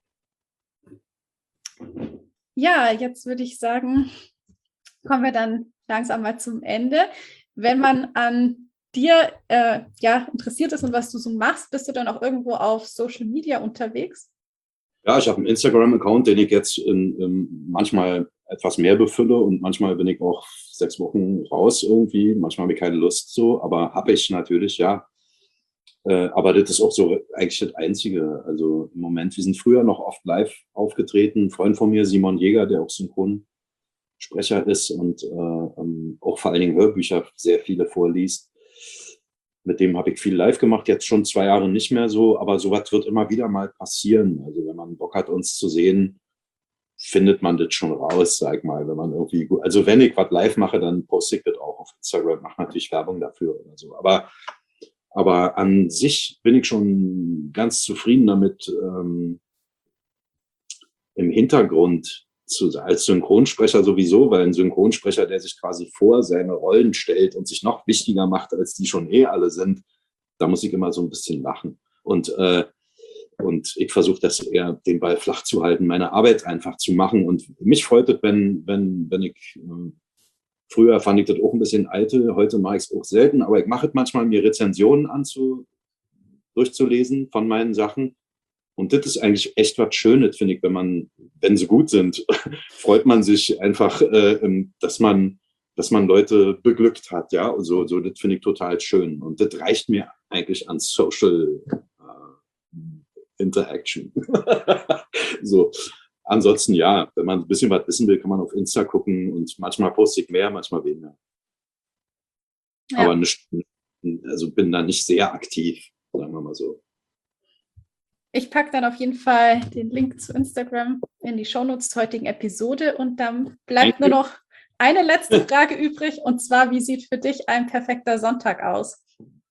Ja, jetzt würde ich sagen, kommen wir dann langsam mal zum Ende. Wenn man an dir äh, ja, interessiert ist und was du so machst, bist du dann auch irgendwo auf Social Media unterwegs? Ja, ich habe einen Instagram-Account, den ich jetzt in, in manchmal etwas mehr befülle und manchmal bin ich auch sechs Wochen raus irgendwie. Manchmal habe ich keine Lust so, aber habe ich natürlich, ja. Äh, aber das ist auch so eigentlich das Einzige. Also im Moment, wir sind früher noch oft live aufgetreten. Ein Freund von mir, Simon Jäger, der auch Synchronsprecher ist und äh, ähm, auch vor allen Dingen Hörbücher sehr viele vorliest. Mit dem habe ich viel live gemacht, jetzt schon zwei Jahre nicht mehr so, aber sowas wird immer wieder mal passieren. Also wenn man Bock hat, uns zu sehen, findet man das schon raus, sag ich mal. Wenn man irgendwie, also wenn ich was live mache, dann poste ich das auch auf Instagram, mache natürlich Werbung dafür oder so. Aber, aber an sich bin ich schon ganz zufrieden damit, ähm, im Hintergrund zu, als Synchronsprecher sowieso, weil ein Synchronsprecher, der sich quasi vor seine Rollen stellt und sich noch wichtiger macht, als die schon eh alle sind, da muss ich immer so ein bisschen lachen. Und, äh, und ich versuche das eher, den Ball flach zu halten, meine Arbeit einfach zu machen. Und mich freut es, wenn, wenn, wenn ich, äh, früher fand ich das auch ein bisschen eitel, heute mache ich es auch selten, aber ich mache es manchmal, mir Rezensionen anzu, durchzulesen von meinen Sachen. Und das ist eigentlich echt was Schönes, finde ich, wenn man, wenn sie gut sind, freut man sich einfach, äh, dass man, dass man Leute beglückt hat, ja. Und so, so, das finde ich total schön. Und das reicht mir eigentlich an Social äh, Interaction. So. Ansonsten, ja, wenn man ein bisschen was wissen will, kann man auf Insta gucken und manchmal poste ich mehr, manchmal weniger. Ja. Aber nicht, also bin da nicht sehr aktiv, sagen wir mal so. Ich packe dann auf jeden Fall den Link zu Instagram in die Shownotes zur heutigen Episode und dann bleibt nur noch eine letzte Frage übrig und zwar, wie sieht für dich ein perfekter Sonntag aus?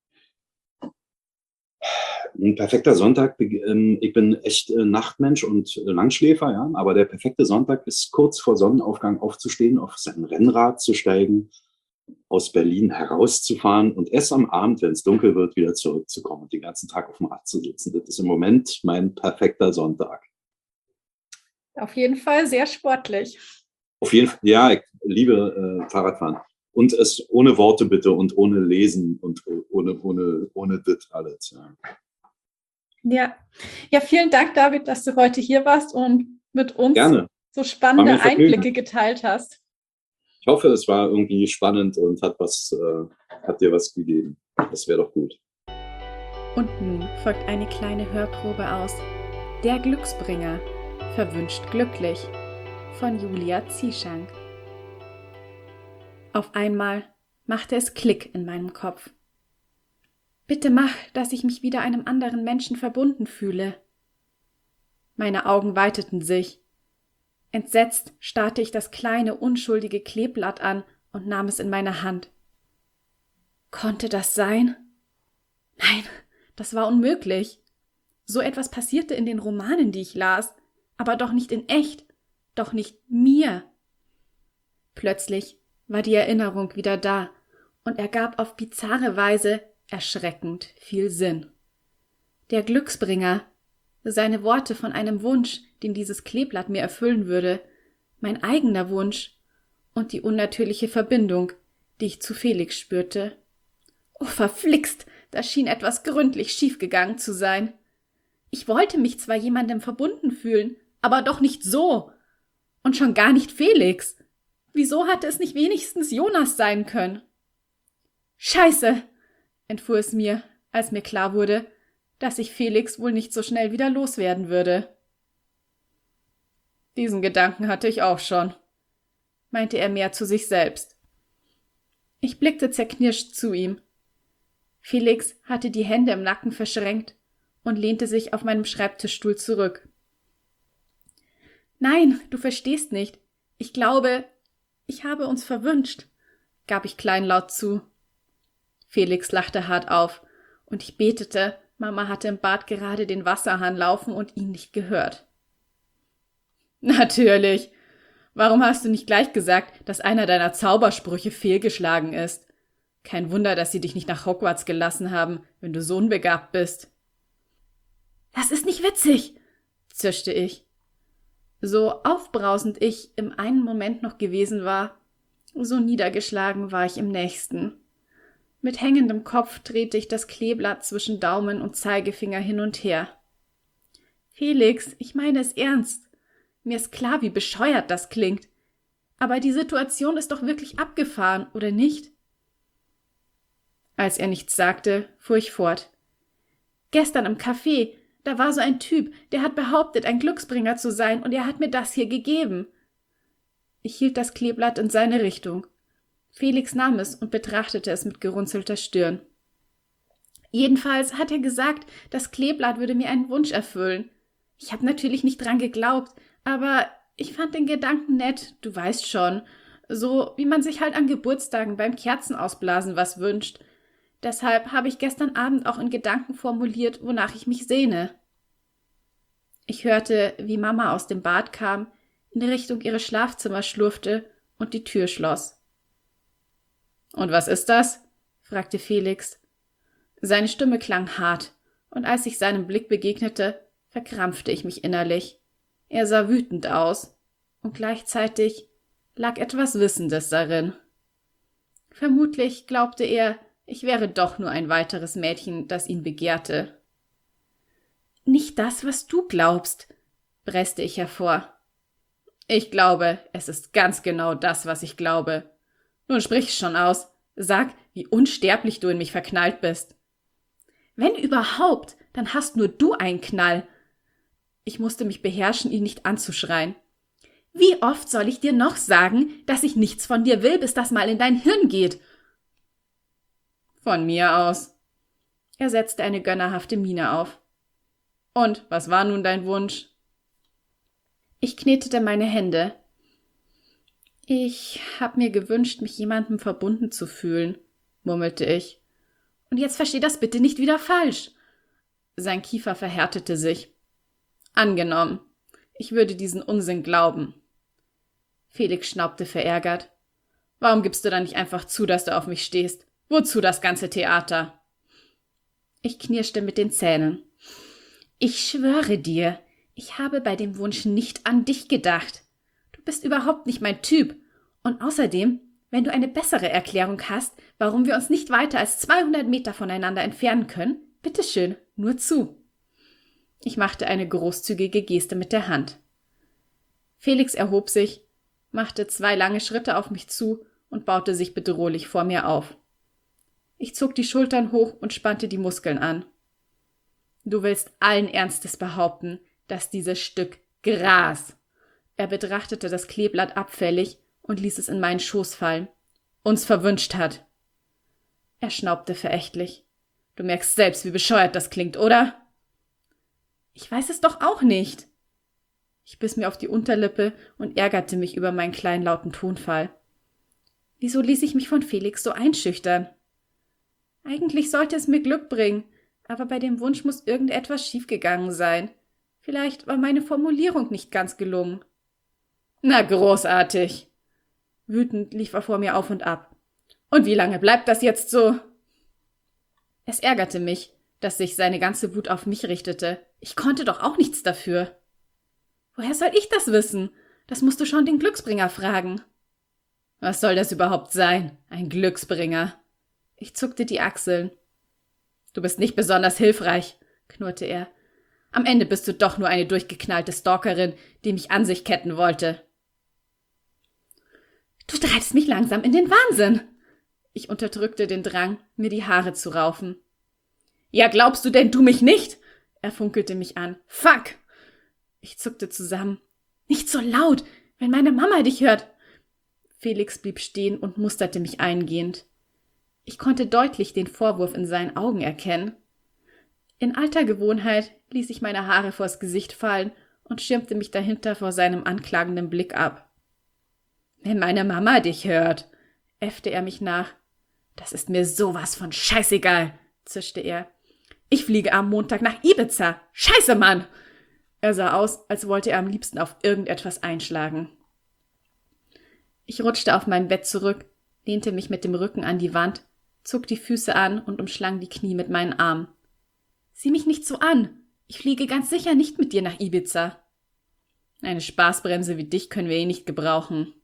Ein perfekter Sonntag, ich bin echt Nachtmensch und Langschläfer, ja, aber der perfekte Sonntag ist kurz vor Sonnenaufgang aufzustehen, auf sein Rennrad zu steigen, aus Berlin herauszufahren und erst am Abend, wenn es dunkel wird, wieder zurückzukommen und den ganzen Tag auf dem Rad zu sitzen. Das ist im Moment mein perfekter Sonntag. Auf jeden Fall sehr sportlich. Auf jeden Fall, ja, ich liebe äh, Fahrradfahren. Und es ohne Worte bitte und ohne Lesen und ohne, ohne, ohne das alles. Ja. Ja. Ja, vielen Dank, David, dass du heute hier warst und mit uns Gerne. so spannende Einblicke geteilt hast. Ich hoffe, es war irgendwie spannend und hat was, äh, hat dir was gegeben. Das wäre doch gut. Und nun folgt eine kleine Hörprobe aus Der Glücksbringer, verwünscht glücklich von Julia Zieschank. Auf einmal machte es Klick in meinem Kopf. Bitte mach, dass ich mich wieder einem anderen Menschen verbunden fühle. Meine Augen weiteten sich. Entsetzt starrte ich das kleine, unschuldige Kleeblatt an und nahm es in meine Hand. Konnte das sein? Nein, das war unmöglich. So etwas passierte in den Romanen, die ich las, aber doch nicht in echt, doch nicht mir. Plötzlich war die Erinnerung wieder da und ergab auf bizarre Weise erschreckend viel Sinn. Der Glücksbringer, seine Worte von einem Wunsch, den dieses Kleeblatt mir erfüllen würde, mein eigener Wunsch und die unnatürliche Verbindung, die ich zu Felix spürte. Oh, verflixt, da schien etwas gründlich schiefgegangen zu sein. Ich wollte mich zwar jemandem verbunden fühlen, aber doch nicht so. Und schon gar nicht Felix. Wieso hatte es nicht wenigstens Jonas sein können? Scheiße, entfuhr es mir, als mir klar wurde, dass ich Felix wohl nicht so schnell wieder loswerden würde. Diesen Gedanken hatte ich auch schon, meinte er mehr zu sich selbst. Ich blickte zerknirscht zu ihm. Felix hatte die Hände im Nacken verschränkt und lehnte sich auf meinem Schreibtischstuhl zurück. Nein, du verstehst nicht. Ich glaube, ich habe uns verwünscht, gab ich kleinlaut zu. Felix lachte hart auf, und ich betete, Mama hatte im Bad gerade den Wasserhahn laufen und ihn nicht gehört. Natürlich. Warum hast du nicht gleich gesagt, dass einer deiner Zaubersprüche fehlgeschlagen ist? Kein Wunder, dass sie dich nicht nach Hogwarts gelassen haben, wenn du so unbegabt bist. Das ist nicht witzig, zischte ich. So aufbrausend ich im einen Moment noch gewesen war, so niedergeschlagen war ich im nächsten. Mit hängendem Kopf drehte ich das Kleeblatt zwischen Daumen und Zeigefinger hin und her. Felix, ich meine es ernst. Mir ist klar, wie bescheuert das klingt. Aber die Situation ist doch wirklich abgefahren, oder nicht? Als er nichts sagte, fuhr ich fort. Gestern im Café, da war so ein Typ, der hat behauptet, ein Glücksbringer zu sein, und er hat mir das hier gegeben. Ich hielt das Kleeblatt in seine Richtung. Felix nahm es und betrachtete es mit gerunzelter Stirn. Jedenfalls hat er gesagt, das Kleeblatt würde mir einen Wunsch erfüllen. Ich habe natürlich nicht dran geglaubt, aber ich fand den Gedanken nett, du weißt schon, so wie man sich halt an Geburtstagen beim Kerzenausblasen was wünscht. Deshalb habe ich gestern Abend auch in Gedanken formuliert, wonach ich mich sehne. Ich hörte, wie Mama aus dem Bad kam, in Richtung ihres Schlafzimmers schlurfte und die Tür schloss. »Und was ist das?« fragte Felix. Seine Stimme klang hart, und als ich seinem Blick begegnete, verkrampfte ich mich innerlich. Er sah wütend aus, und gleichzeitig lag etwas Wissendes darin. Vermutlich glaubte er, ich wäre doch nur ein weiteres Mädchen, das ihn begehrte. »Nicht das, was du glaubst«, presste ich hervor. »Ich glaube, es ist ganz genau das, was ich glaube. Nun sprich schon aus. Sag, wie unsterblich du in mich verknallt bist.« »Wenn überhaupt, dann hast nur du einen Knall.« Ich musste mich beherrschen, ihn nicht anzuschreien. »Wie oft soll ich dir noch sagen, dass ich nichts von dir will, bis das mal in dein Hirn geht?« »Von mir aus.« Er setzte eine gönnerhafte Miene auf. »Und was war nun dein Wunsch?« Ich knetete meine Hände. »Ich hab mir gewünscht, mich jemandem verbunden zu fühlen«, murmelte ich. »Und jetzt versteh das bitte nicht wieder falsch.« Sein Kiefer verhärtete sich. »Angenommen. Ich würde diesen Unsinn glauben.« Felix schnaubte verärgert. Warum gibst du dann nicht einfach zu, dass du auf mich stehst? Wozu das ganze Theater? Ich knirschte mit den Zähnen. Ich schwöre dir, ich habe bei dem Wunsch nicht an dich gedacht. Du bist überhaupt nicht mein Typ. Und außerdem, wenn du eine bessere Erklärung hast, warum wir uns nicht weiter als zweihundert Meter voneinander entfernen können, bitteschön, nur zu. Ich machte eine großzügige Geste mit der Hand. Felix erhob sich, machte zwei lange Schritte auf mich zu und baute sich bedrohlich vor mir auf. Ich zog die Schultern hoch und spannte die Muskeln an. Du willst allen Ernstes behaupten, dass dieses Stück Gras, er betrachtete das Kleeblatt abfällig und ließ es in meinen Schoß fallen, uns verwünscht hat. Er schnaubte verächtlich. Du merkst selbst, wie bescheuert das klingt, oder? Ich weiß es doch auch nicht. Ich biss mir auf die Unterlippe und ärgerte mich über meinen kleinlauten Tonfall. Wieso ließ ich mich von Felix so einschüchtern? Eigentlich sollte es mir Glück bringen, aber bei dem Wunsch muss irgendetwas schiefgegangen sein. Vielleicht war meine Formulierung nicht ganz gelungen. Na, großartig! Wütend lief er vor mir auf und ab. Und wie lange bleibt das jetzt so? Es ärgerte mich, dass sich seine ganze Wut auf mich richtete. Ich konnte doch auch nichts dafür. Woher soll ich das wissen? Das musst du schon den Glücksbringer fragen. Was soll das überhaupt sein, ein Glücksbringer? Ich zuckte die Achseln. Du bist nicht besonders hilfreich, knurrte er. Am Ende bist du doch nur eine durchgeknallte Stalkerin, die mich an sich ketten wollte. Du treibst mich langsam in den Wahnsinn. Ich unterdrückte den Drang, mir die Haare zu raufen. Ja, glaubst du denn du mich nicht? Er funkelte mich an. Fuck! Ich zuckte zusammen. Nicht so laut, wenn meine Mama dich hört. Felix blieb stehen und musterte mich eingehend. Ich konnte deutlich den Vorwurf in seinen Augen erkennen. In alter Gewohnheit ließ ich meine Haare vors Gesicht fallen und schirmte mich dahinter vor seinem anklagenden Blick ab. Wenn meine Mama dich hört, äffte er mich nach. Das ist mir sowas von scheißegal, zischte er. Ich fliege am Montag nach Ibiza. Scheiße, Mann! Er sah aus, als wollte er am liebsten auf irgendetwas einschlagen. Ich rutschte auf mein Bett zurück, lehnte mich mit dem Rücken an die Wand, zog die Füße an und umschlang die Knie mit meinen Armen. Sieh mich nicht so an. Ich fliege ganz sicher nicht mit dir nach Ibiza. Eine Spaßbremse wie dich können wir eh nicht gebrauchen.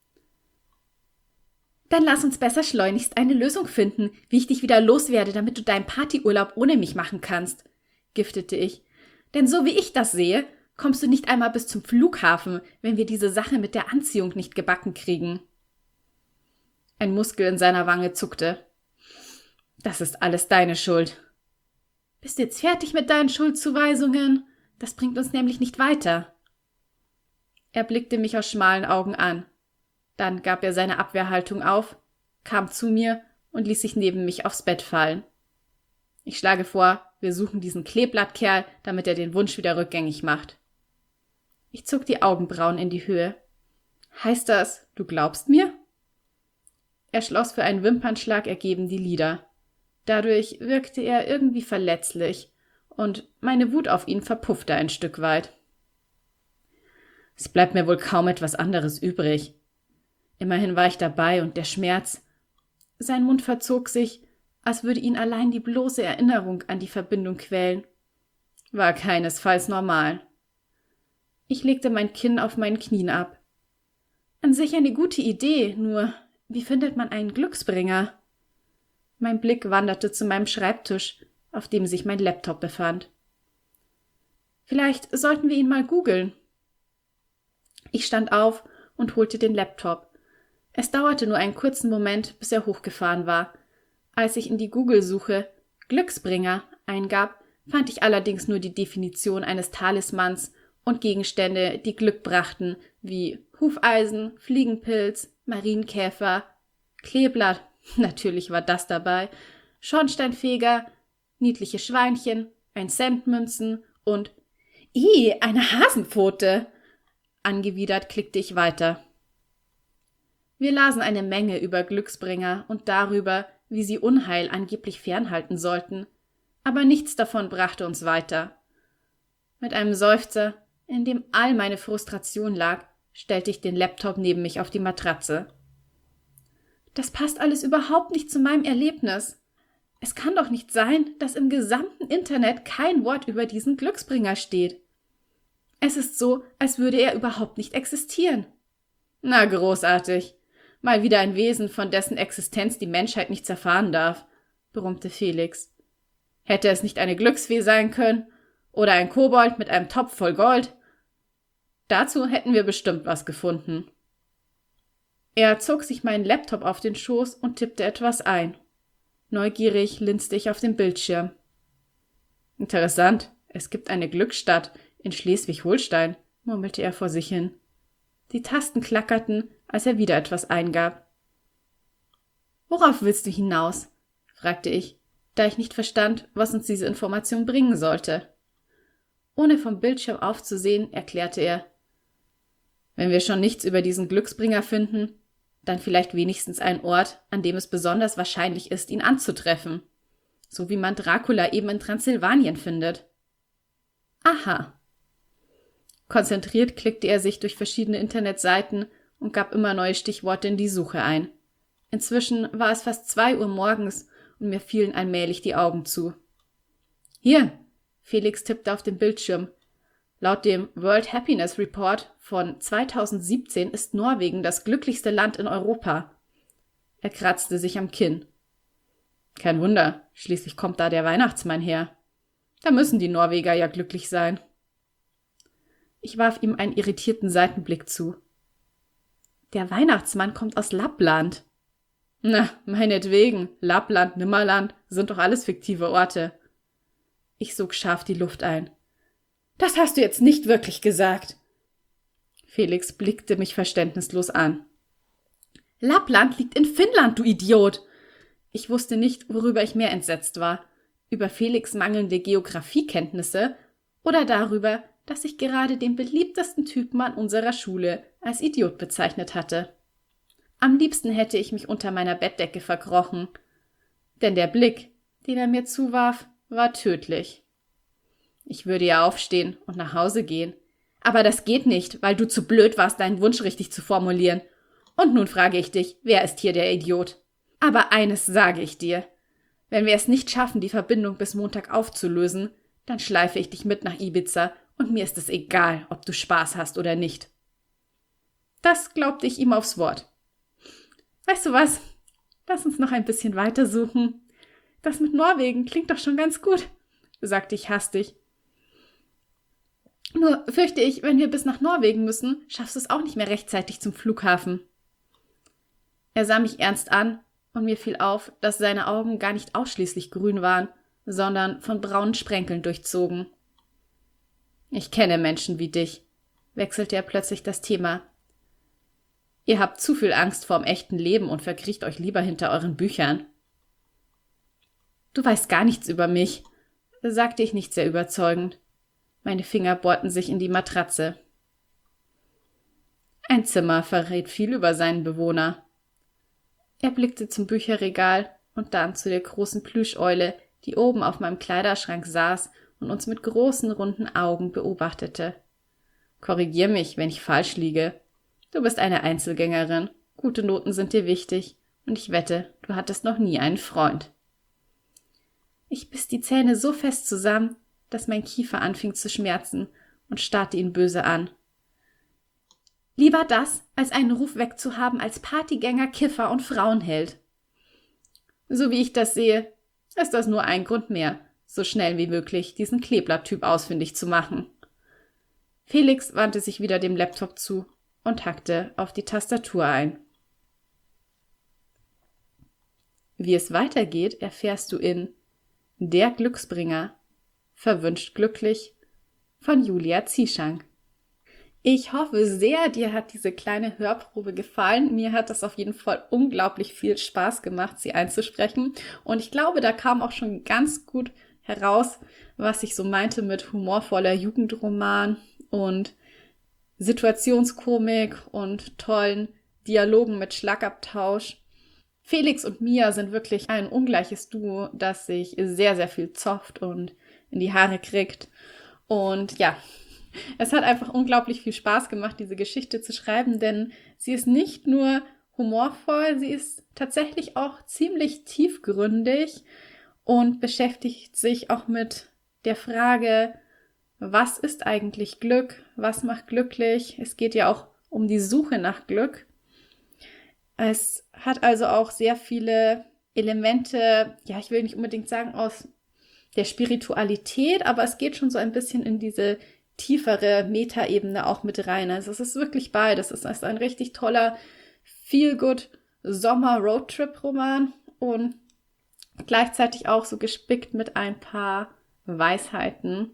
Dann lass uns besser schleunigst eine Lösung finden, wie ich dich wieder loswerde, damit du deinen Partyurlaub ohne mich machen kannst, giftete ich. Denn so wie ich das sehe, kommst du nicht einmal bis zum Flughafen, wenn wir diese Sache mit der Anziehung nicht gebacken kriegen. Ein Muskel in seiner Wange zuckte. Das ist alles deine Schuld. Bist du jetzt fertig mit deinen Schuldzuweisungen? Das bringt uns nämlich nicht weiter. Er blickte mich aus schmalen Augen an. Dann gab er seine Abwehrhaltung auf, kam zu mir und ließ sich neben mich aufs Bett fallen. Ich schlage vor, wir suchen diesen Kleeblattkerl, damit er den Wunsch wieder rückgängig macht. Ich zog die Augenbrauen in die Höhe. Heißt das, du glaubst mir? Er schloss für einen Wimpernschlag ergeben die Lider. Dadurch wirkte er irgendwie verletzlich und meine Wut auf ihn verpuffte ein Stück weit. Es bleibt mir wohl kaum etwas anderes übrig. Immerhin war ich dabei und der Schmerz. Sein Mund verzog sich, als würde ihn allein die bloße Erinnerung an die Verbindung quälen. War keinesfalls normal. Ich legte mein Kinn auf meinen Knien ab. An sich eine gute Idee, nur wie findet man einen Glücksbringer? Mein Blick wanderte zu meinem Schreibtisch, auf dem sich mein Laptop befand. Vielleicht sollten wir ihn mal googeln. Ich stand auf und holte den Laptop. Es dauerte nur einen kurzen Moment, bis er hochgefahren war. Als ich in die Google-Suche Glücksbringer eingab, fand ich allerdings nur die Definition eines Talismans und Gegenstände, die Glück brachten, wie Hufeisen, Fliegenpilz, Marienkäfer, Kleeblatt, natürlich war das dabei, Schornsteinfeger, niedliche Schweinchen, ein Centmünzen und ih, eine Hasenpfote. Angewidert klickte ich weiter. Wir lasen eine Menge über Glücksbringer und darüber, wie sie Unheil angeblich fernhalten sollten, aber nichts davon brachte uns weiter. Mit einem Seufzer, in dem all meine Frustration lag, stellte ich den Laptop neben mich auf die Matratze. Das passt alles überhaupt nicht zu meinem Erlebnis. Es kann doch nicht sein, dass im gesamten Internet kein Wort über diesen Glücksbringer steht. Es ist so, als würde er überhaupt nicht existieren. Na, großartig. Mal wieder ein Wesen, von dessen Existenz die Menschheit nichts erfahren darf, brummte Felix. Hätte es nicht eine Glücksfee sein können? Oder ein Kobold mit einem Topf voll Gold? Dazu hätten wir bestimmt was gefunden. Er zog sich meinen Laptop auf den Schoß und tippte etwas ein. Neugierig linste ich auf den Bildschirm. Interessant, es gibt eine Glücksstadt in Schleswig-Holstein, murmelte er vor sich hin. Die Tasten klackerten, als er wieder etwas eingab. »Worauf willst du hinaus?« fragte ich, da ich nicht verstand, was uns diese Information bringen sollte. Ohne vom Bildschirm aufzusehen, erklärte er, »Wenn wir schon nichts über diesen Glücksbringer finden, dann vielleicht wenigstens einen Ort, an dem es besonders wahrscheinlich ist, ihn anzutreffen. So wie man Dracula eben in Transsilvanien findet.« »Aha.« Konzentriert klickte er sich durch verschiedene Internetseiten und gab immer neue Stichworte in die Suche ein. Inzwischen war es fast zwei Uhr morgens und mir fielen allmählich die Augen zu. »Hier«, Felix tippte auf den Bildschirm. »Laut dem World Happiness Report von zweitausendsiebzehn ist Norwegen das glücklichste Land in Europa.« Er kratzte sich am Kinn. »Kein Wunder, schließlich kommt da der Weihnachtsmann her. Da müssen die Norweger ja glücklich sein.« Ich warf ihm einen irritierten Seitenblick zu. »Der Weihnachtsmann kommt aus Lappland.« »Na, meinetwegen, Lappland, Nimmerland sind doch alles fiktive Orte.« Ich sog scharf die Luft ein. »Das hast du jetzt nicht wirklich gesagt.« Felix blickte mich verständnislos an. »Lappland liegt in Finnland, du Idiot!« Ich wusste nicht, worüber ich mehr entsetzt war. Über Felix mangelnde Geografiekenntnisse oder darüber, dass ich gerade den beliebtesten Typen an unserer Schule als Idiot bezeichnet hatte. Am liebsten hätte ich mich unter meiner Bettdecke verkrochen, denn der Blick, den er mir zuwarf, war tödlich. Ich würde ja aufstehen und nach Hause gehen, aber das geht nicht, weil du zu blöd warst, deinen Wunsch richtig zu formulieren. Und nun frage ich dich, wer ist hier der Idiot? Aber eines sage ich dir, wenn wir es nicht schaffen, die Verbindung bis Montag aufzulösen, dann schleife ich dich mit nach Ibiza und mir ist es egal, ob du Spaß hast oder nicht. Das glaubte ich ihm aufs Wort. Weißt du was? Lass uns noch ein bisschen weitersuchen. Das mit Norwegen klingt doch schon ganz gut, sagte ich hastig. Nur fürchte ich, wenn wir bis nach Norwegen müssen, schaffst du es auch nicht mehr rechtzeitig zum Flughafen. Er sah mich ernst an und mir fiel auf, dass seine Augen gar nicht ausschließlich grün waren, sondern von braunen Sprenkeln durchzogen. »Ich kenne Menschen wie dich«, wechselte er plötzlich das Thema. »Ihr habt zu viel Angst vorm echten Leben und verkriecht euch lieber hinter euren Büchern.« »Du weißt gar nichts über mich«, sagte ich nicht sehr überzeugend. Meine Finger bohrten sich in die Matratze. Ein Zimmer verrät viel über seinen Bewohner. Er blickte zum Bücherregal und dann zu der großen Plüscheule, die oben auf meinem Kleiderschrank saß und uns mit großen, runden Augen beobachtete. »Korrigier mich, wenn ich falsch liege. Du bist eine Einzelgängerin, gute Noten sind dir wichtig und ich wette, du hattest noch nie einen Freund.« Ich biss die Zähne so fest zusammen, dass mein Kiefer anfing zu schmerzen und starrte ihn böse an. Lieber das, als einen Ruf wegzuhaben als Partygänger, Kiffer und Frauenheld. So wie ich das sehe, ist das nur ein Grund mehr, so schnell wie möglich diesen Kleeblatt-Typ ausfindig zu machen. Felix wandte sich wieder dem Laptop zu und hackte auf die Tastatur ein. Wie es weitergeht, erfährst du in Der Glücksbringer, verwünscht glücklich, von Julia Zieschank. Ich hoffe sehr, dir hat diese kleine Hörprobe gefallen. Mir hat das auf jeden Fall unglaublich viel Spaß gemacht, sie einzusprechen. Und ich glaube, da kam auch schon ganz gut heraus, was ich so meinte mit humorvoller Jugendroman und Situationskomik und tollen Dialogen mit Schlagabtausch. Felix und Mia sind wirklich ein ungleiches Duo, das sich sehr, sehr viel zofft und in die Haare kriegt. Und ja, es hat einfach unglaublich viel Spaß gemacht, diese Geschichte zu schreiben, denn sie ist nicht nur humorvoll, sie ist tatsächlich auch ziemlich tiefgründig und beschäftigt sich auch mit der Frage, was ist eigentlich Glück? Was macht glücklich? Es geht ja auch um die Suche nach Glück. Es hat also auch sehr viele Elemente, ja, ich will nicht unbedingt sagen aus der Spiritualität, aber es geht schon so ein bisschen in diese tiefere Metaebene auch mit rein. Also es ist wirklich beides. Es ist ein richtig toller Feel-Good Sommer-Roadtrip-Roman und gleichzeitig auch so gespickt mit ein paar Weisheiten.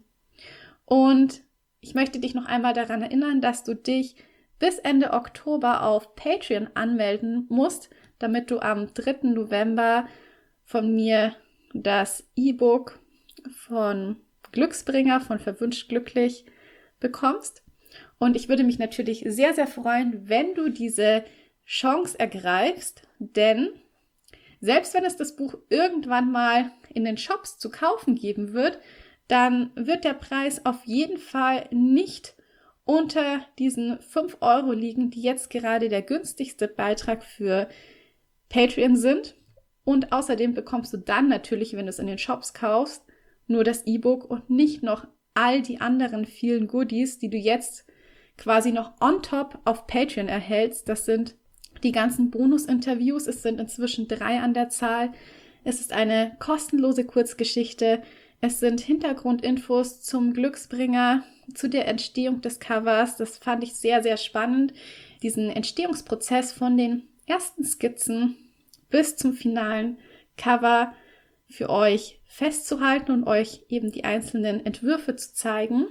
Und ich möchte dich noch einmal daran erinnern, dass du dich bis Ende Oktober auf Patreon anmelden musst, damit du am dritten November von mir das E-Book von Glücksbringer, von Verwünscht Glücklich bekommst. Und ich würde mich natürlich sehr, sehr freuen, wenn du diese Chance ergreifst, denn selbst wenn es das Buch irgendwann mal in den Shops zu kaufen geben wird, dann wird der Preis auf jeden Fall nicht unter diesen fünf Euro liegen, die jetzt gerade der günstigste Beitrag für Patreon sind. Und außerdem bekommst du dann natürlich, wenn du es in den Shops kaufst, nur das E-Book und nicht noch all die anderen vielen Goodies, die du jetzt quasi noch on top auf Patreon erhältst. Das sind die ganzen Bonus-Interviews. Es sind inzwischen drei an der Zahl. Es ist eine kostenlose Kurzgeschichte. Es sind Hintergrundinfos zum Glücksbringer, zu der Entstehung des Covers. Das fand ich sehr, sehr spannend. Diesen Entstehungsprozess von den ersten Skizzen bis zum finalen Cover für euch festzuhalten und euch eben die einzelnen Entwürfe zu zeigen.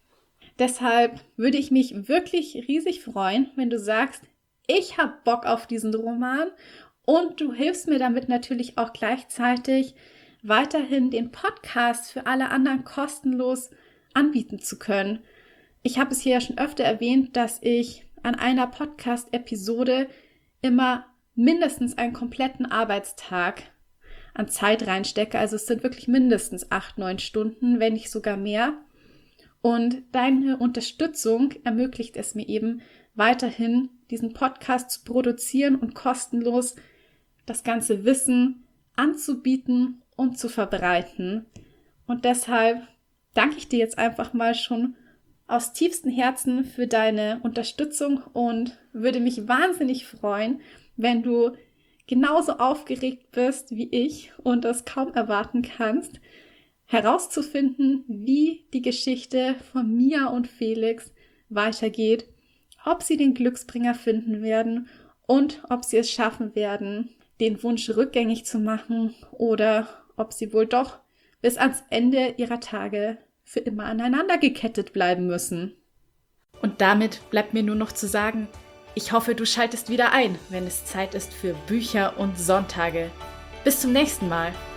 Deshalb würde ich mich wirklich riesig freuen, wenn du sagst, ich habe Bock auf diesen Roman und du hilfst mir damit natürlich auch gleichzeitig weiterhin den Podcast für alle anderen kostenlos anbieten zu können. Ich habe es hier ja schon öfter erwähnt, dass ich an einer Podcast-Episode immer mindestens einen kompletten Arbeitstag an Zeit reinstecke. Also es sind wirklich mindestens acht, neun Stunden, wenn nicht sogar mehr. Und deine Unterstützung ermöglicht es mir eben weiterhin, diesen Podcast zu produzieren und kostenlos das ganze Wissen anzubieten und zu verbreiten. Und deshalb danke ich dir jetzt einfach mal schon aus tiefstem Herzen für deine Unterstützung und würde mich wahnsinnig freuen, wenn du genauso aufgeregt bist wie ich und es kaum erwarten kannst, herauszufinden, wie die Geschichte von Mia und Felix weitergeht, ob sie den Glücksbringer finden werden und ob sie es schaffen werden, den Wunsch rückgängig zu machen oder ob sie wohl doch bis ans Ende ihrer Tage für immer aneinander gekettet bleiben müssen. Und damit bleibt mir nur noch zu sagen, ich hoffe, du schaltest wieder ein, wenn es Zeit ist für Bücher und Sonntage. Bis zum nächsten Mal.